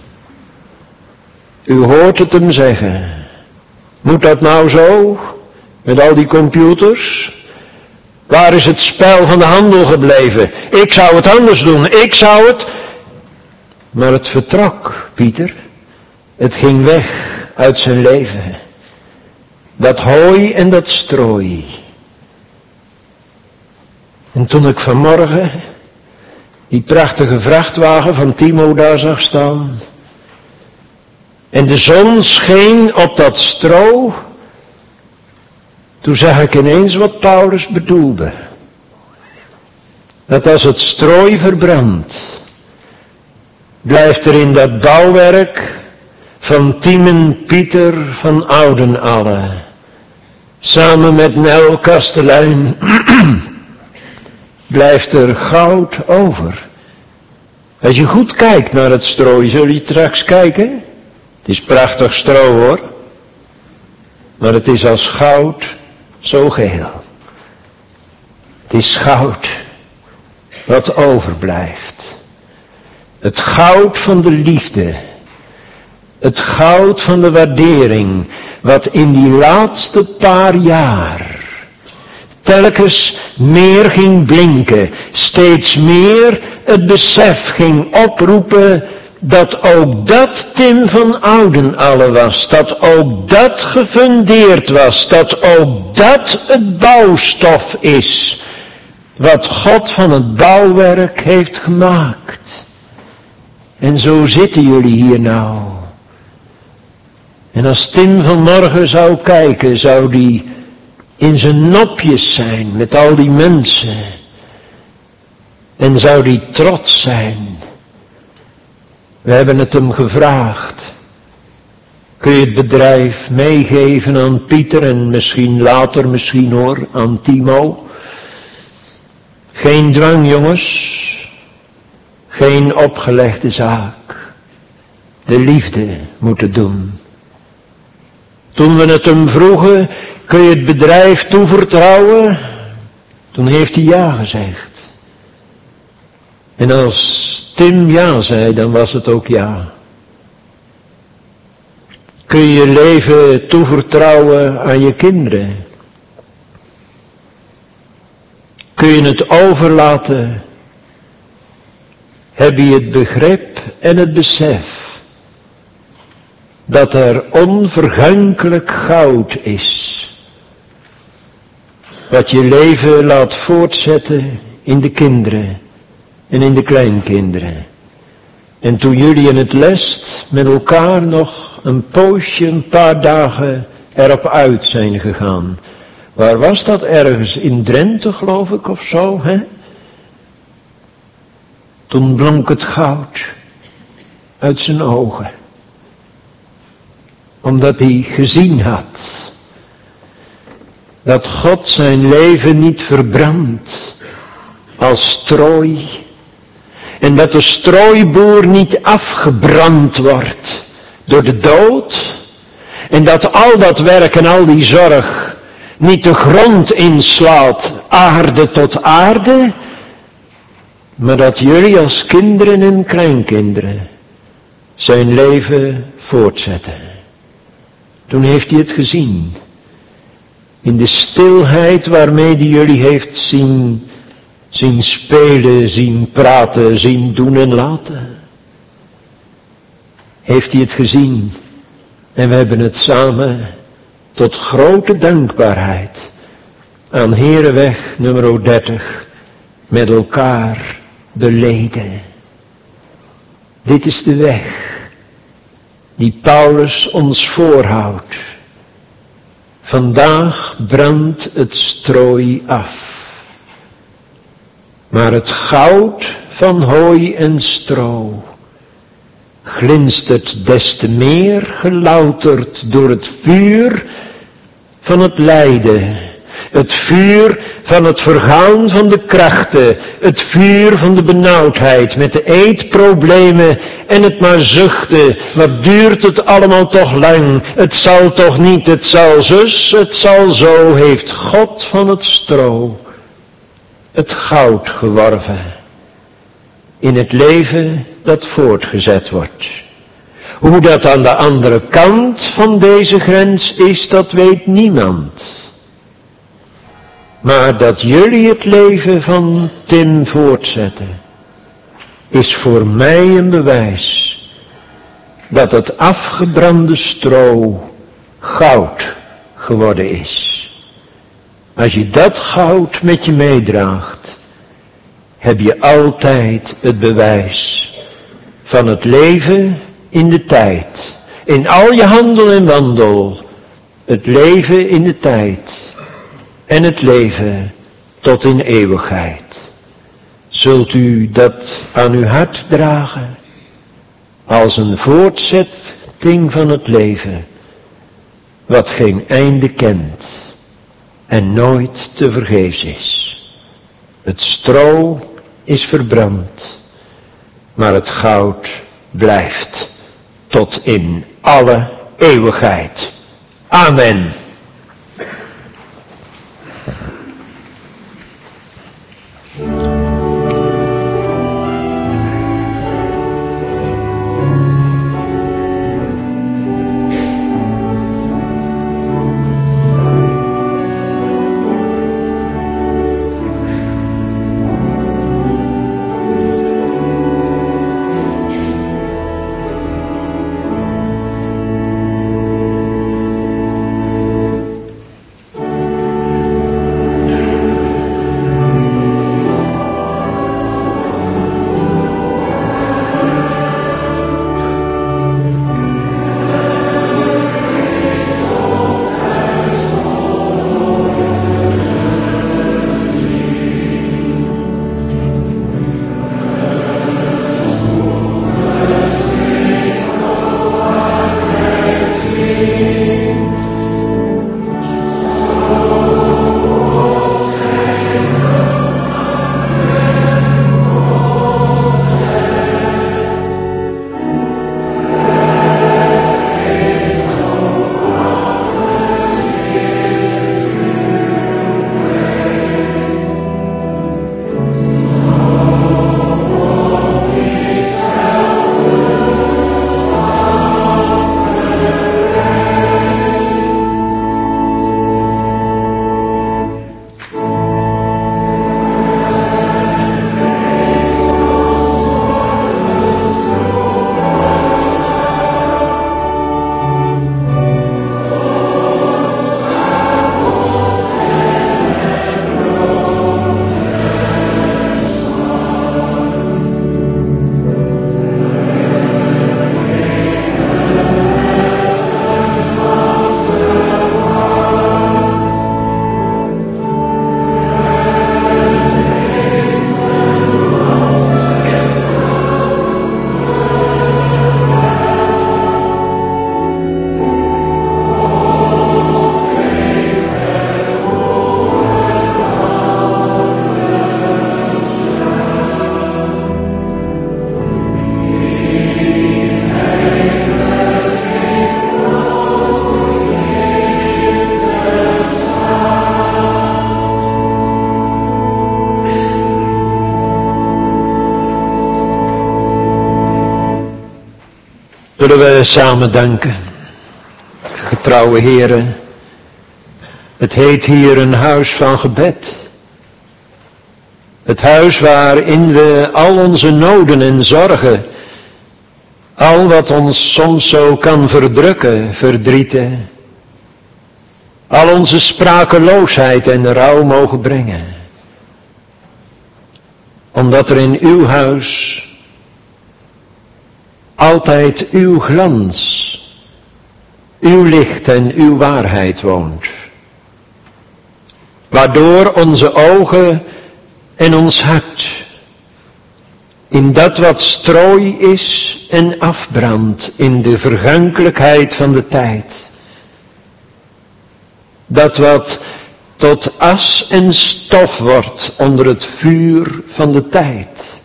Speaker 1: U hoort het hem zeggen. Moet dat nou zo? Met al die computers? Waar is het spel van de handel gebleven? Ik zou het anders doen, ik zou het... Maar het vertrok, Pieter. Het ging weg uit zijn leven. Dat hooi en dat strooi. En toen ik vanmorgen die prachtige vrachtwagen van Timo daar zag staan, en de zon scheen op dat stro, toen zag ik ineens wat Paulus bedoelde. Dat als het strooi verbrandt, blijft er in dat bouwwerk van Timen Pieter van Oudenalle, samen met Nel Kastelein, blijft er goud over. Als je goed kijkt naar het strooi, zul je straks kijken. Het is prachtig stro hoor. Maar het is als goud zo geheel. Het is goud wat overblijft. Het goud van de liefde. Het goud van de waardering. wat in die laatste paar jaar telkens meer ging blinken, steeds meer het besef ging oproepen dat ook dat Tim van Oudenalle was, dat ook dat gefundeerd was, dat ook dat het bouwstof is, wat God van het bouwwerk heeft gemaakt. En zo zitten jullie hier nou. En als Tim vanmorgen zou kijken, zou die in zijn nopjes zijn met al die mensen. En zou die trots zijn. We hebben het hem gevraagd. Kun je het bedrijf meegeven aan Pieter en misschien later, misschien hoor, aan Timo? Geen dwang, jongens. Geen opgelegde zaak. De liefde moet het doen. Toen we het hem vroegen, kun je het bedrijf toevertrouwen? Toen heeft hij ja gezegd. En als Tim ja zei, dan was het ook ja. Kun je je leven toevertrouwen aan je kinderen? Kun je het overlaten? Heb je het begrip en het besef dat er onvergankelijk goud is, wat je leven laat voortzetten in de kinderen en in de kleinkinderen. En toen jullie in het lest met elkaar nog een poosje, een paar dagen erop uit zijn gegaan. Waar was dat? Ergens in Drenthe, geloof ik, of zo, hè? Toen blonk het goud uit zijn ogen. Omdat hij gezien had dat God zijn leven niet verbrandt als strooi. En dat de strooiboer niet afgebrand wordt door de dood. En dat al dat werk en al die zorg niet de grond inslaat, aarde tot aarde. Maar dat jullie als kinderen en kleinkinderen zijn leven voortzetten. Toen heeft hij het gezien. In de stilheid waarmee hij jullie heeft zien spelen, zien praten, zien doen en laten. Heeft hij het gezien. En we hebben het samen tot grote dankbaarheid aan Herenweg nummer 30 met elkaar beleden. Dit is de weg die Paulus ons voorhoudt. Vandaag brandt het strooi af. Maar het goud van hooi en stro glinstert des te meer gelouterd door het vuur van het lijden. Het vuur van het vergaan van de krachten. Het vuur van de benauwdheid met de eetproblemen en het maar zuchten. Wat duurt het allemaal toch lang? Het zal toch niet, het zal zus, het zal zo. Heeft God van het stro het goud geworven in het leven dat voortgezet wordt. Hoe dat aan de andere kant van deze grens is, dat weet niemand. Maar dat jullie het leven van Tim voortzetten, is voor mij een bewijs dat het afgebrande stro goud geworden is. Als je dat goud met je meedraagt, heb je altijd het bewijs van het leven in de tijd. In al je handel en wandel, het leven in de tijd. En het leven tot in eeuwigheid. Zult u dat aan uw hart dragen, als een voortzetting van het leven, wat geen einde kent en nooit te vergeefs is. Het stro is verbrand, maar het goud blijft tot in alle eeuwigheid. Amen. Zullen we samen danken. Getrouwe heren, het heet hier een huis van gebed. Het huis waarin we al onze noden en zorgen, al wat ons soms zo kan verdrukken, verdrieten, al onze sprakeloosheid en rouw mogen brengen. Omdat er in uw huis altijd uw glans, uw licht en uw waarheid woont. Waardoor onze ogen en ons hart in dat wat strooi is en afbrandt in de vergankelijkheid van de tijd. Dat wat tot as en stof wordt onder het vuur van de tijd.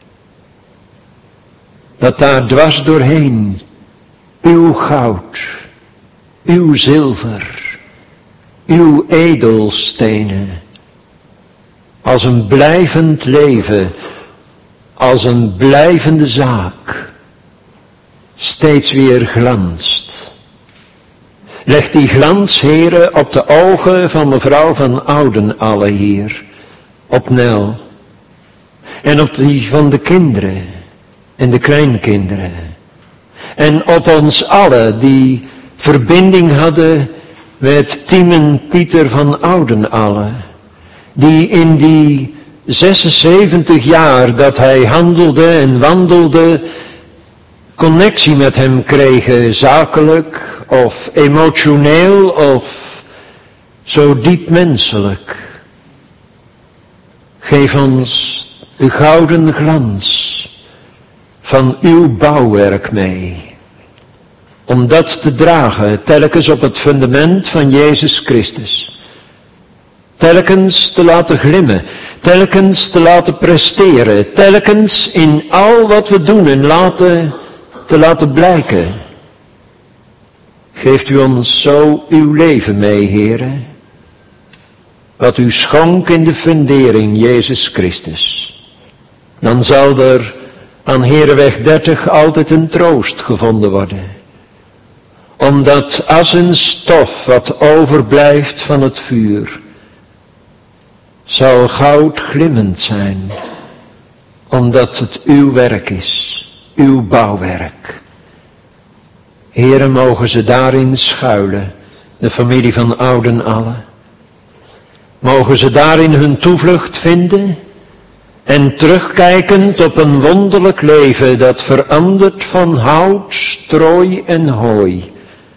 Speaker 1: Dat daar dwars doorheen uw goud, uw zilver, uw edelstenen, als een blijvend leven, als een blijvende zaak, steeds weer glanst. Leg die glans, heren, op de ogen van mevrouw van Oudenalle hier, op Nel, en op die van de kinderen en de kleinkinderen, en op ons allen die verbinding hadden met Timen Pieter van Oudenalle, die in die 76 jaar dat hij handelde en wandelde, connectie met hem kregen, zakelijk of emotioneel of zo diep menselijk. Geef ons de gouden glans van uw bouwwerk mee, om dat te dragen telkens op het fundament van Jezus Christus. Telkens te laten glimmen, telkens te laten presteren, telkens in al wat we doen en te laten blijken. Geeft u ons zo uw leven mee, heren, wat u schonk in de fundering Jezus Christus. Dan zal er aan Herenweg 30 altijd een troost gevonden worden. Omdat als een stof wat overblijft van het vuur, zal goud glimmend zijn, omdat het uw werk is, uw bouwwerk. Heren, mogen ze daarin schuilen, de familie van Oudenalle. Mogen ze daarin hun toevlucht vinden en terugkijkend op een wonderlijk leven dat verandert van hout, strooi en hooi,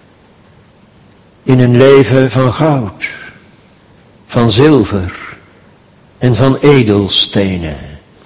Speaker 1: in een leven van goud, van zilver en van edelstenen.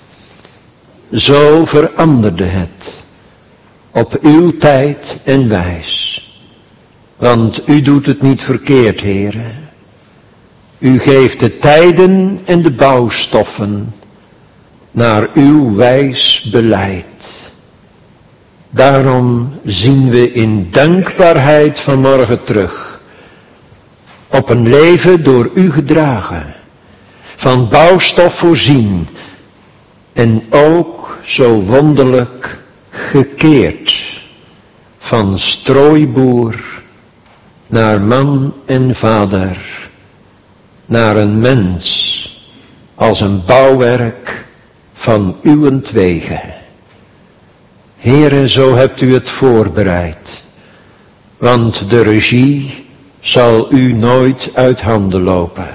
Speaker 1: Zo veranderde het op uw tijd en wijs. Want u doet het niet verkeerd, heren. U geeft de tijden en de bouwstoffen naar uw wijs beleid. Daarom zien we in dankbaarheid vanmorgen terug op een leven door u gedragen, van bouwstof voorzien en ook zo wonderlijk gekeerd, van strooiboer naar man en vader, naar een mens als een bouwwerk van uwentwege. Heere, zo hebt u het voorbereid, want de regie zal u nooit uit handen lopen.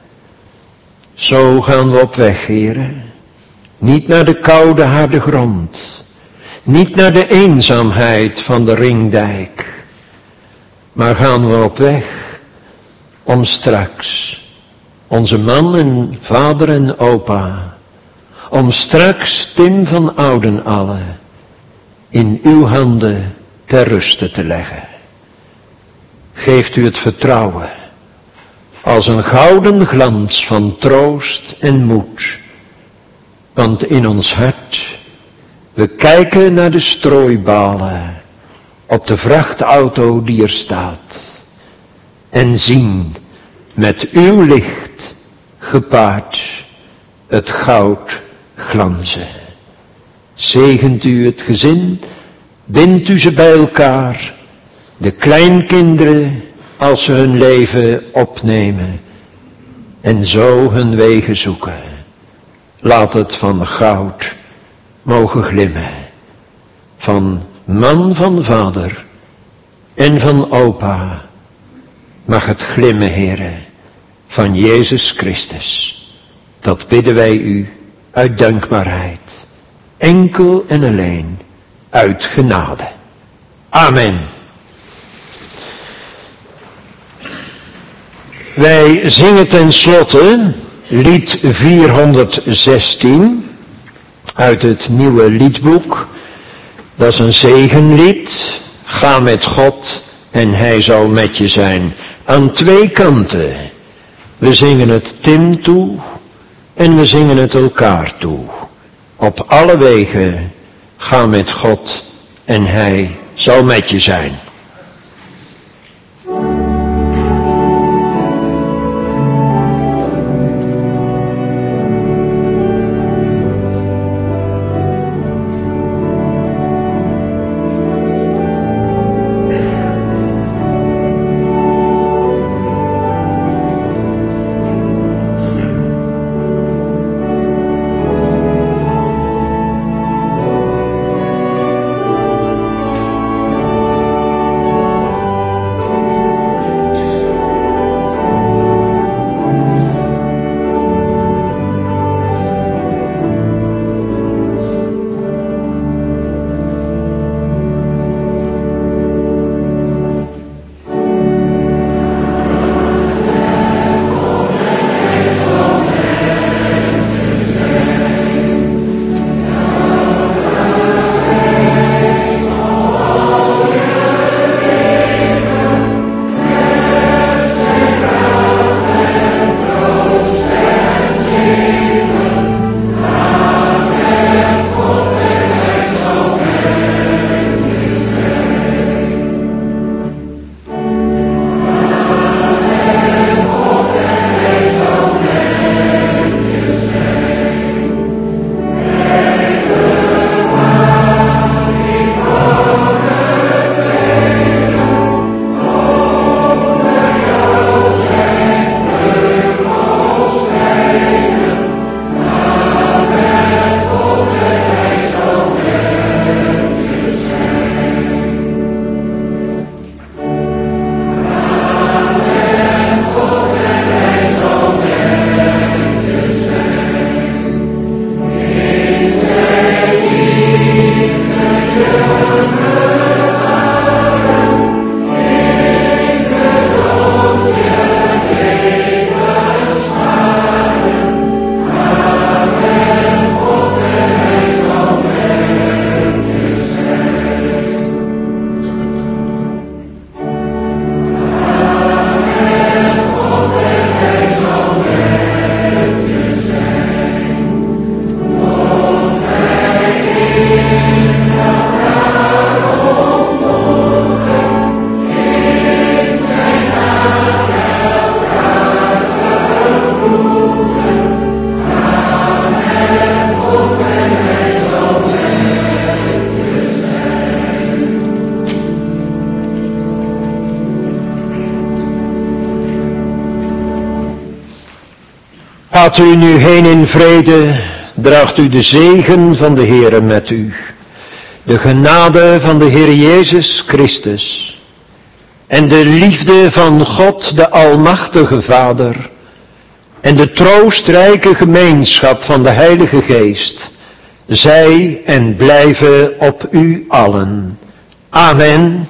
Speaker 1: Zo gaan we op weg, heren, niet naar de koude harde grond, niet naar de eenzaamheid van de ringdijk, maar gaan we op weg om straks onze man en vader en opa, om straks Tim van Oudenalle in uw handen ter ruste te leggen. Geeft u het vertrouwen als een gouden glans van troost en moed, want in ons hart, we kijken naar de strooibalen op de vrachtauto die er staat en zien met uw licht gepaard het goud glanzen. Zegent u het gezin Bindt u ze bij elkaar, de kleinkinderen, als ze hun leven opnemen en zo hun wegen zoeken. Laat het van goud mogen glimmen, van man van vader en van opa mag het glimmen, Heere, van Jezus Christus. Dat bidden wij u uit dankbaarheid, enkel en alleen uit genade. Amen. Wij zingen ten slotte lied 416 uit het nieuwe liedboek. Dat is een zegenlied. Ga met God en hij zal met je zijn. Aan twee kanten. We zingen het Tim toe en we zingen het elkaar toe. Op alle wegen ga met God en hij zal met je zijn. Gaat u nu heen in vrede, draagt u de zegen van de Heere met u. De genade van de Heer Jezus Christus en de liefde van God de Almachtige Vader en de troostrijke gemeenschap van de Heilige Geest, zij en blijven op u allen. Amen.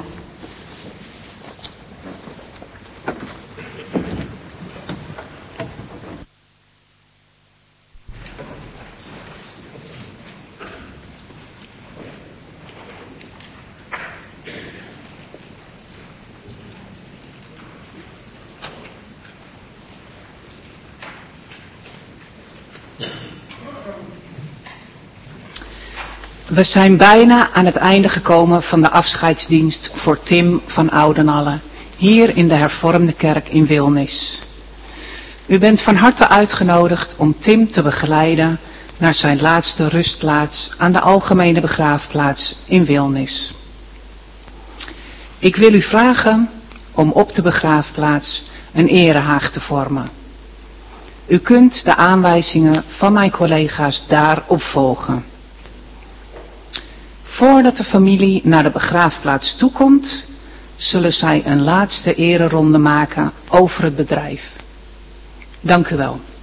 Speaker 4: We zijn bijna aan het einde gekomen van de afscheidsdienst voor Tim van Oudenalle, hier in de Hervormde Kerk in Wilnis. U bent van harte uitgenodigd om Tim te begeleiden naar zijn laatste rustplaats aan de Algemene Begraafplaats in Wilnis.
Speaker 7: Ik wil u vragen om op de begraafplaats een erehaag te vormen. U kunt de aanwijzingen van mijn collega's daarop volgen. Voordat de familie naar de begraafplaats toekomt, zullen zij een laatste ereronde maken over het bedrijf. Dank u wel.